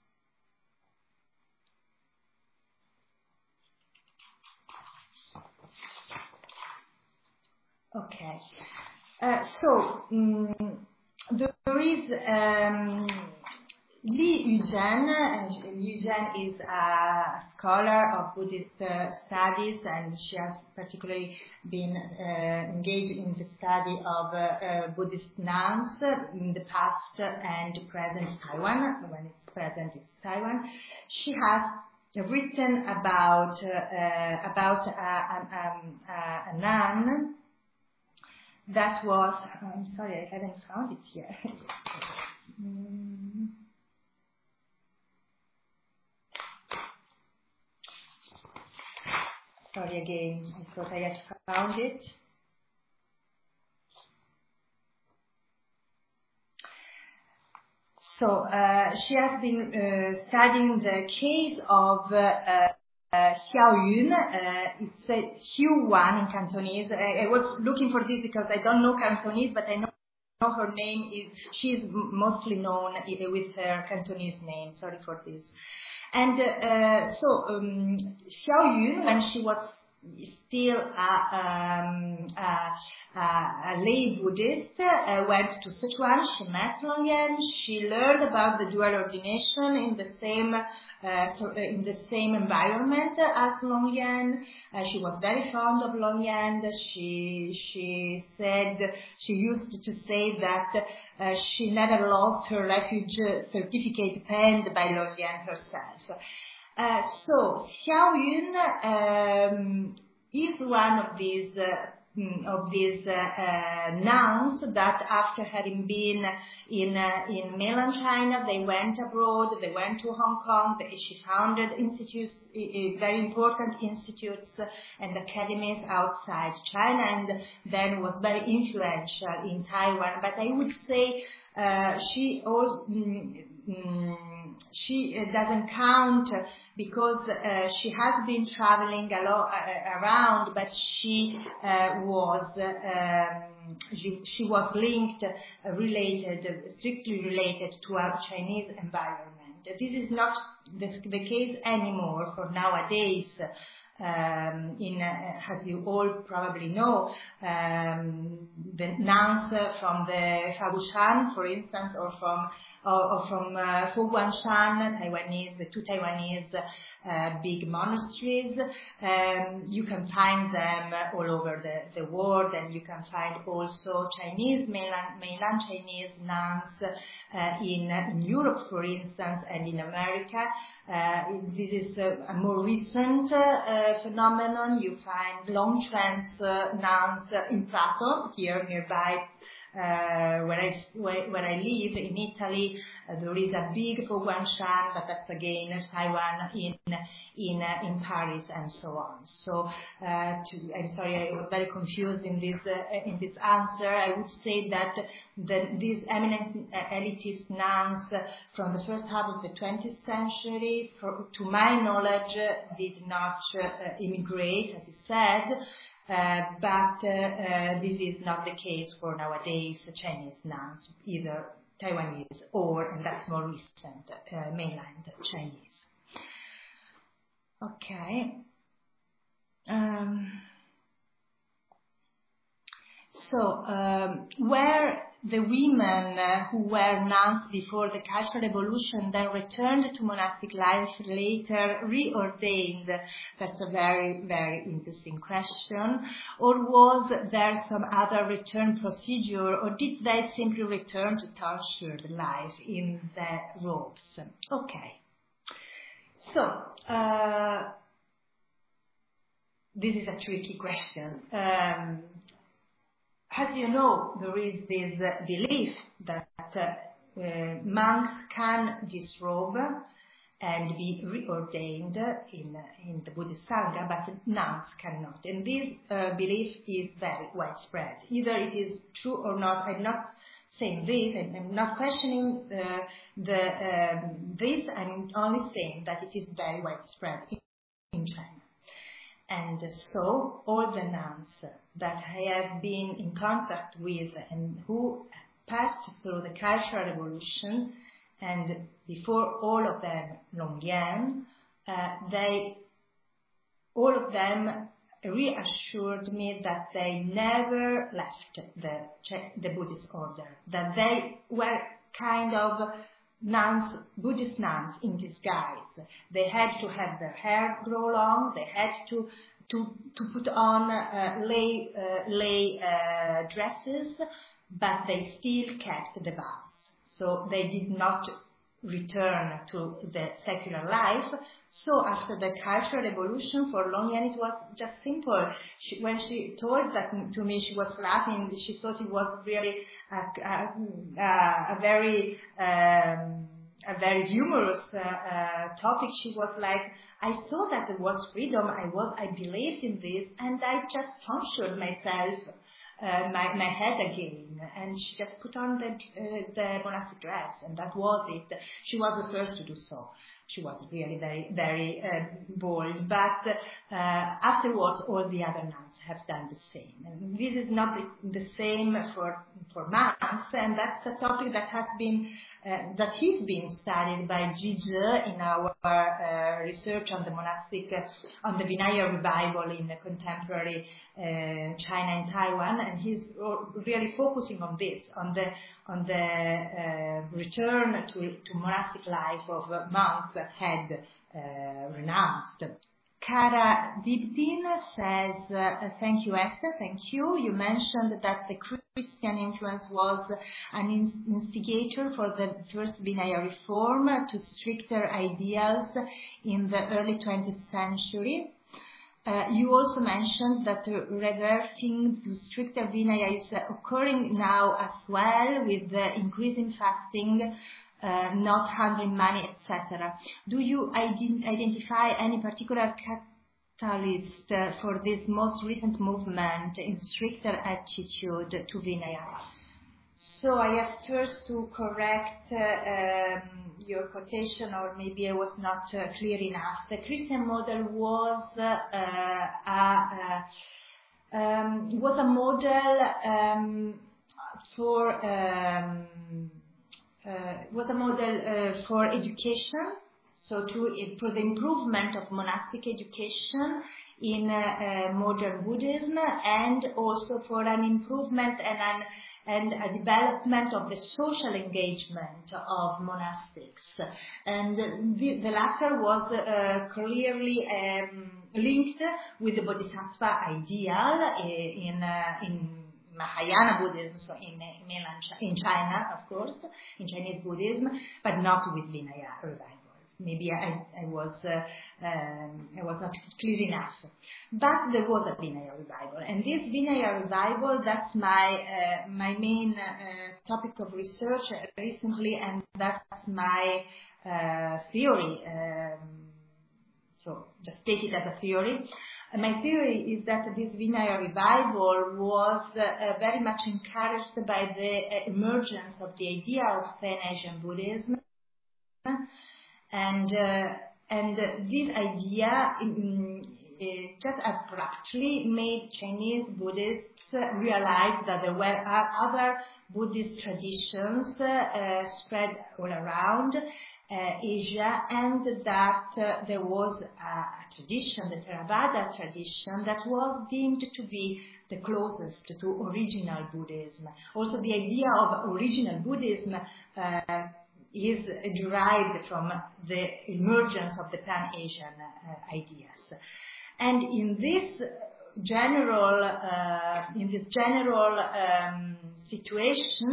okay. Uh, so, um, there is um, Li Yuzhen. Uh, Yuzhen is a scholar of Buddhist uh, studies, and she has particularly been uh, engaged in the study of uh, uh, Buddhist nuns in the past and present Taiwan. When it's present, it's Taiwan. She has written about uh, uh, about a, a, a, a nun that was. I'm sorry, I haven't found it here. mm. Sorry again, I thought I had found it. So uh, she has been uh, studying the case of uh, uh, Xiao Yun. Uh, it's a Hu Wan in Cantonese. I, I was looking for this because I don't know Cantonese, but I know her name is, she is mostly known with her Cantonese name. Sorry for this. And uh, so um, Xiao Yun, when she was still a, um, a, a, a lay Buddhist, uh, went to Sichuan. She met Longyan. She learned about the dual ordination in the same uh, so, uh, in the same environment as Longyan. Uh, she was very fond of Longyan. She she said she used to say that uh, she never lost her refuge certificate penned by Longyan herself. Uh, so Xiao Yun um, is one of these uh, of these uh, uh, nuns that, after having been in uh, in mainland China, they went abroad. They went to Hong Kong. They, she founded institutes, uh, very important institutes and academies outside China, and then was very influential in Taiwan. But I would say uh, she also. Mm, mm, she uh, doesn't count because uh, she has been traveling a lot uh, around, but she uh, was uh, um, she, she was linked, uh, related, uh, strictly related to our Chinese environment. This is not the, the case anymore for nowadays. Um, in, uh, as you all probably know, um, the nuns from the Fagushan, for instance, or from or, or from uh, Foguanshan, Taiwanese, the two Taiwanese uh, big monasteries, um, you can find them all over the, the world, and you can find also Chinese, mainland, mainland Chinese nuns uh, in, in Europe, for instance, and in America. Uh, this is a, a more recent uh, phenomenon. You find Longchen's uh, nuns uh, in Prato, here nearby, uh, where I where, where I live in Italy. Uh, there is a big Foguanshan, but that's again Taiwan, in in uh, in Paris, and so on. So, uh, to, I'm sorry, I was very confused in this uh, in this answer. I would say that the, these eminent uh, elitist nuns uh, from the first half of the twentieth century, for, to my knowledge, uh, did not uh, immigrate, as you said. Uh, but uh, uh, this is not the case for nowadays Chinese nuns, either Taiwanese or, and that's more recent, uh, mainland Chinese. Okay. Um, so, um, where the women uh, who were nuns before the Cultural Revolution then returned to monastic life later, reordained? That's a very, very interesting question. Or was there some other return procedure, or did they simply return to tortured life in the robes? Okay. So, uh, this is a tricky question. Um, As you know, there is this uh, belief that uh, uh, monks can disrobe and be reordained in, uh, in the Buddhist Sangha, but nuns cannot. And this uh, belief is very widespread. Either it is true or not. I'm not saying this, and I'm not questioning uh, the, um, this, I'm only saying that it is very widespread in, in China. And so all the nuns that I have been in contact with and who passed through the Cultural Revolution, and before all of them Longyan, uh, they, all of them reassured me that they never left the, the Buddhist order, that they were kind of nuns, Buddhist nuns in disguise. They had to have their hair grow long. They had to to to put on uh, lay uh, lay uh, dresses, but they still kept the vows. So they did not return to the secular life. So after the Cultural Revolution, for Longyan it was just simple. She, when she told that to me, she was laughing. She thought it was really a, a, a very um, a very humorous uh, uh, topic. She was like, I saw that there was freedom. I was, I believed in this, and I just tonsured myself, uh, my my head again. And she just put on the uh, the monastic dress, and that was it. She was the first to do so. She was really very, very uh, bold. But uh, afterwards, all the other nuns have done the same. And this is not the, the same for for monks, and that's a topic that has been uh, that is being studied by Ji Zhe in our uh, research on the monastic, uh, on the Vinaya revival in the contemporary uh, China and Taiwan, and he's really focusing on this, on the on the uh, return to, to monastic life of uh, monks that had uh, renounced. Cara Dibdin says, uh, thank you, Esther, thank you. You mentioned that the Christian influence was an in- instigator for the first Vinaya reform to stricter ideals in the early twentieth century. Uh, you also mentioned that uh, reverting to stricter Vinaya is uh, occurring now as well with the increasing fasting, Uh, not handling money, et cetera. Do you ident- identify any particular catalyst uh, for this most recent movement in stricter attitude to Vinaya? So I have first to correct uh, um, your quotation, or maybe I was not uh, clear enough. The Christian model was uh, a, uh, um, was a model um, for um, Uh, was a model uh, for education, so to, uh, for the improvement of monastic education in uh, uh, modern Buddhism, and also for an improvement and an and a development of the social engagement of monastics. And the, the latter was uh, clearly um, linked with the Bodhisattva ideal uh, in uh, in Mahayana Buddhism, so in mainland in China, of course, in Chinese Buddhism, but not with Vinaya revival. Maybe I, I was uh, um, I was not clear enough. But there was a Vinaya revival, and this Vinaya revival, that's my uh, my main uh, topic of research recently, and that's my uh, theory. Um, so just take it as a theory. My theory is that this Vinaya revival was uh, very much encouraged by the uh, emergence of the idea of Pan-Asian Buddhism, and uh, and this idea um, just abruptly made Chinese Buddhists realize that there were other Buddhist traditions uh, spread all around Uh, Asia, and that uh, there was a, a tradition, the Theravada tradition, that was deemed to be the closest to original Buddhism. Also, the idea of original Buddhism uh, is derived from the emergence of the Pan-Asian uh, ideas. And in this general, uh, in this general um, situation,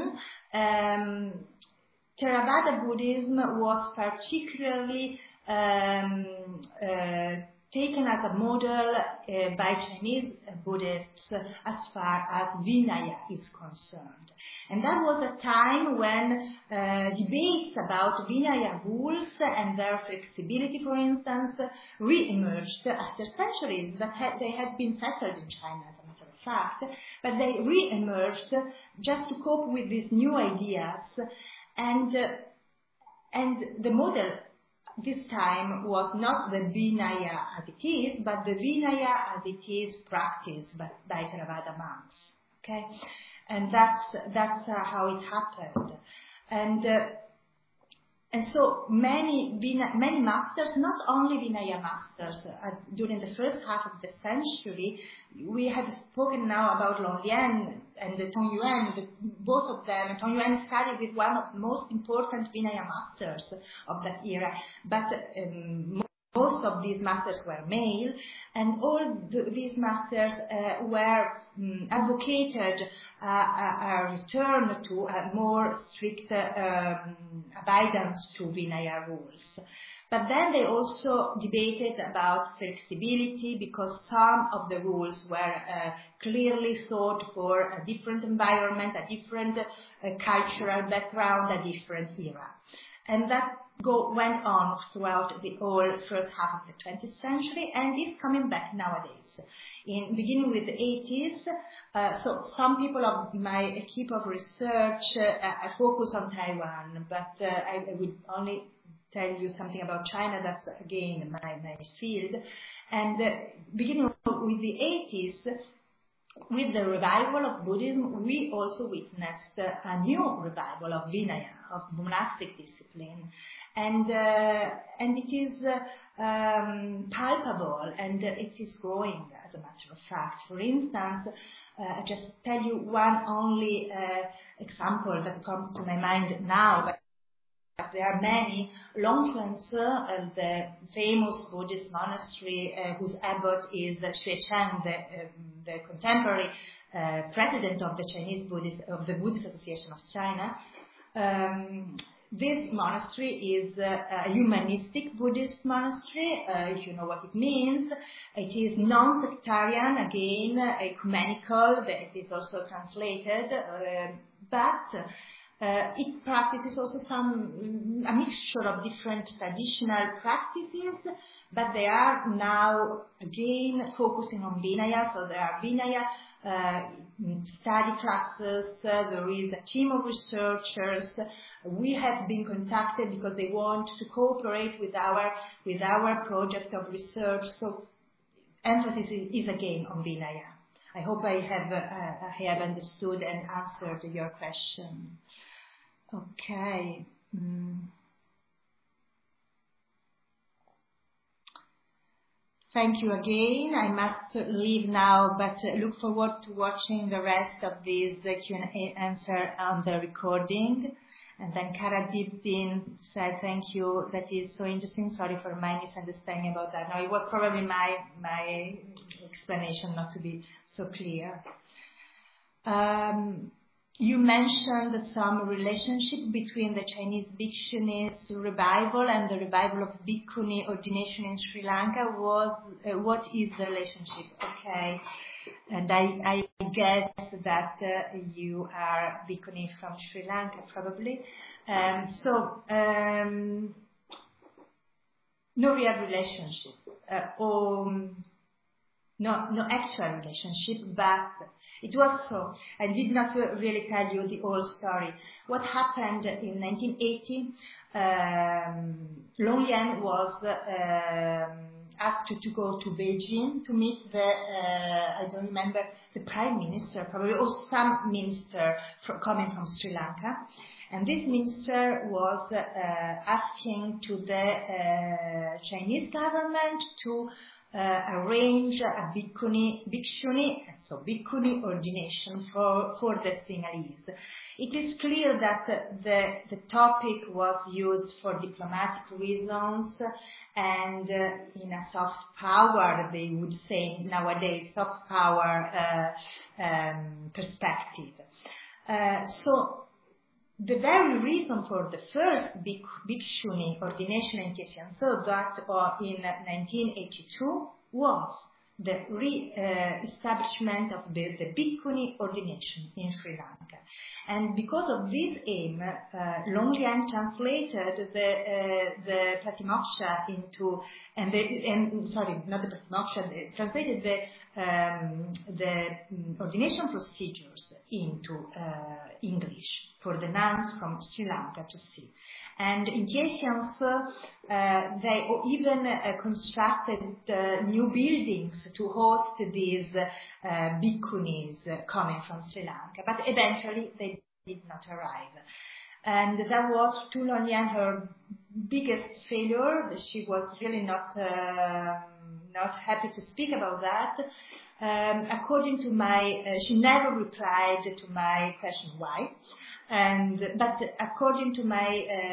um, Theravada Buddhism was particularly um, uh, taken as a model uh, by Chinese Buddhists as far as Vinaya is concerned. And that was a time when uh, debates about Vinaya rules and their flexibility, for instance, re-emerged after centuries that had, they had been settled in China, as a matter of fact, but they re-emerged just to cope with these new ideas. And uh, and the model this time was not the Vinaya as it is, but the Vinaya as it is practiced by, by Theravada monks. Okay, and that's that's uh, how it happened. And uh, and so many many masters, not only Vinaya masters, uh, during the first half of the century, we had spoken now about Long Lian and the Tong Yuan, the, both of them. Tong Yuan studied with one of the most important Vinaya masters of that era, but um, most of these masters were male, and all the, these masters uh, were um, advocated uh, a, a return to a more strict um, abidance to Vinaya rules. But then they also debated about flexibility, because some of the rules were uh, clearly thought for a different environment, a different uh, cultural background, a different era. And that go, went on throughout the whole first half of the twentieth century, and is coming back nowadays. In beginning with the eighties, uh, so some people of my equipe of research uh, focus on Taiwan, but uh, I, I would only tell you something about China. That's again my, my field. And uh, beginning with the eighties, with the revival of Buddhism, we also witnessed a new revival of Vinaya, of monastic discipline, and uh, and it is uh, um, palpable, and uh, it is growing, as a matter of fact. For instance, uh, I just tell you one only uh, example that comes to my mind now, but there are many. Longchuanzi, uh, the famous Buddhist monastery uh, whose abbot is uh, Xue Cheng, the, uh, the contemporary uh, president of the Chinese Buddhist of the Buddhist Association of China. Um, this monastery is uh, a humanistic Buddhist monastery, uh, if you know what it means. It is non-sectarian, again, uh, ecumenical, it is also translated, uh, but Uh, it practices also some, a mixture of different traditional practices, but they are now again focusing on Vinaya, so there are Vinaya uh, study classes, uh, there is a team of researchers. We have been contacted because they want to cooperate with our, with our project of research, so emphasis is, is again on Vinaya. I hope I have, uh, I have understood and answered your question. Okay. Mm. Thank you again. I must leave now, but look forward to watching the rest of this Q and A answer on the recording. And then Kara Dibdin said, thank you, that is so interesting. Sorry for my misunderstanding about that. No, it was probably my, my explanation not to be so clear. Um, You mentioned some relationship between the Chinese Bhikshunis revival and the revival of Bhikkhuni ordination in Sri Lanka. Was uh, what is the relationship? Okay, and I, I guess that uh, you are Bhikkhuni from Sri Lanka, probably. Um, so um, no real relationship, uh, or no no actual relationship, but it was so. I did not really tell you the whole story. What happened in nineteen eighty, um, Long Lian was um, asked to, to go to Beijing to meet the, uh, I don't remember, the prime minister, probably, or some minister for, coming from Sri Lanka. And this minister was uh, asking to the uh, Chinese government to Uh, arrange a Bhikkhuni, Bhikshuni, so Bhikkhuni ordination for, for the Sinhalese. It is clear that the, the topic was used for diplomatic reasons and uh, in a soft power, they would say nowadays, soft power uh, um, perspective. Uh, so the very reason for the first Bhikshuni ordination in Keshanso that in nineteen eighty-two was the re-establishment uh, of the, the Bhikkhuni ordination in Sri Lanka. And because of this aim, uh, Long Lian translated the, uh, the Pratimoksha into, and, the, and sorry, not the Pratimoksha, they translated the, um, the ordination procedures into uh, English for the nuns from Sri Lanka to see. And in Keshanso, uh, they even uh, constructed uh, new buildings to host these uh, Bhikkhunis uh, coming from Sri Lanka, but eventually they did not arrive. And that was, to Long Lian, her biggest failure. She was really not uh, not happy to speak about that. Um, according to my, uh, she never replied to my question why. And but according to my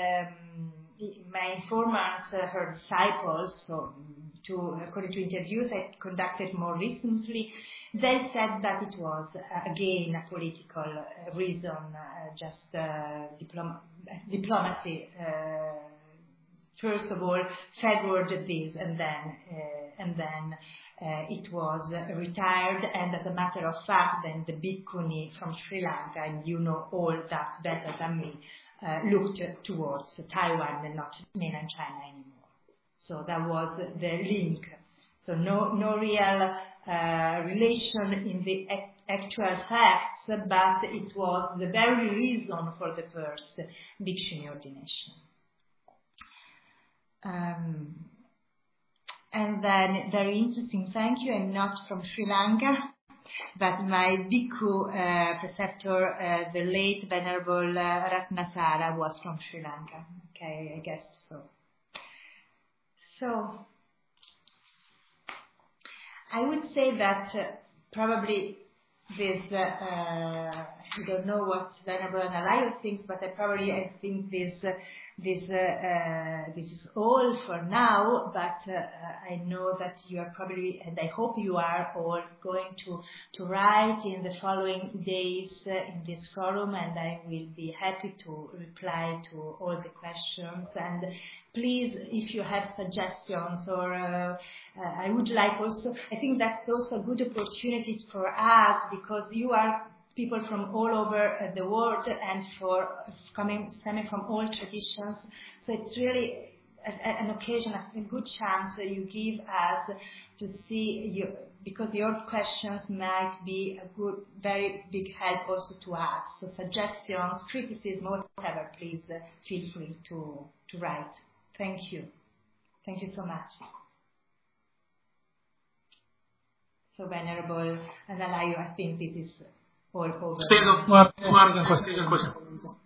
um, my informants, uh, her disciples, so to according to interviews I conducted more recently, they said that it was uh, again a political uh, reason, uh, just uh, diplom- diplomacy. Uh, First of all, favored this, and then uh, and then uh, it was uh, retired. And as a matter of fact, then the Bhikkhuni from Sri Lanka, and you know all that better than me, uh, looked towards Taiwan and not mainland China anymore. So that was the link. So no no real uh, relation in the act- actual facts, but it was the very reason for the first Bhikshuni ordination. Um, and then very interesting, thank you. I'm not from Sri Lanka. but my bhikkhu uh, preceptor, uh, the late Venerable uh, Ratnasara, was from Sri Lanka. Okay, I guess so. So, I would say that uh, probably this, uh, uh, I don't know what Venerable Analayo thinks, but I probably I think this, uh, this, uh, uh, this is all for now. But uh, I know that you are probably, and I hope you are all going to to write in the following days uh, in this forum, and I will be happy to reply to all the questions. And please, if you have suggestions, or uh, uh, I would like also, I think that's also a good opportunity for us, because you are people from all over uh, the world and for coming stemming from all traditions. So it's really a, a, an occasion, a good chance that you give us to see you, because your questions might be a good, very big help also to us. So suggestions, criticism, whatever, please uh, feel free to, to write. Thank you. Thank you so much. So Venerable Analayo, I think this is all over. Speso, guarda, guarda in questo momento.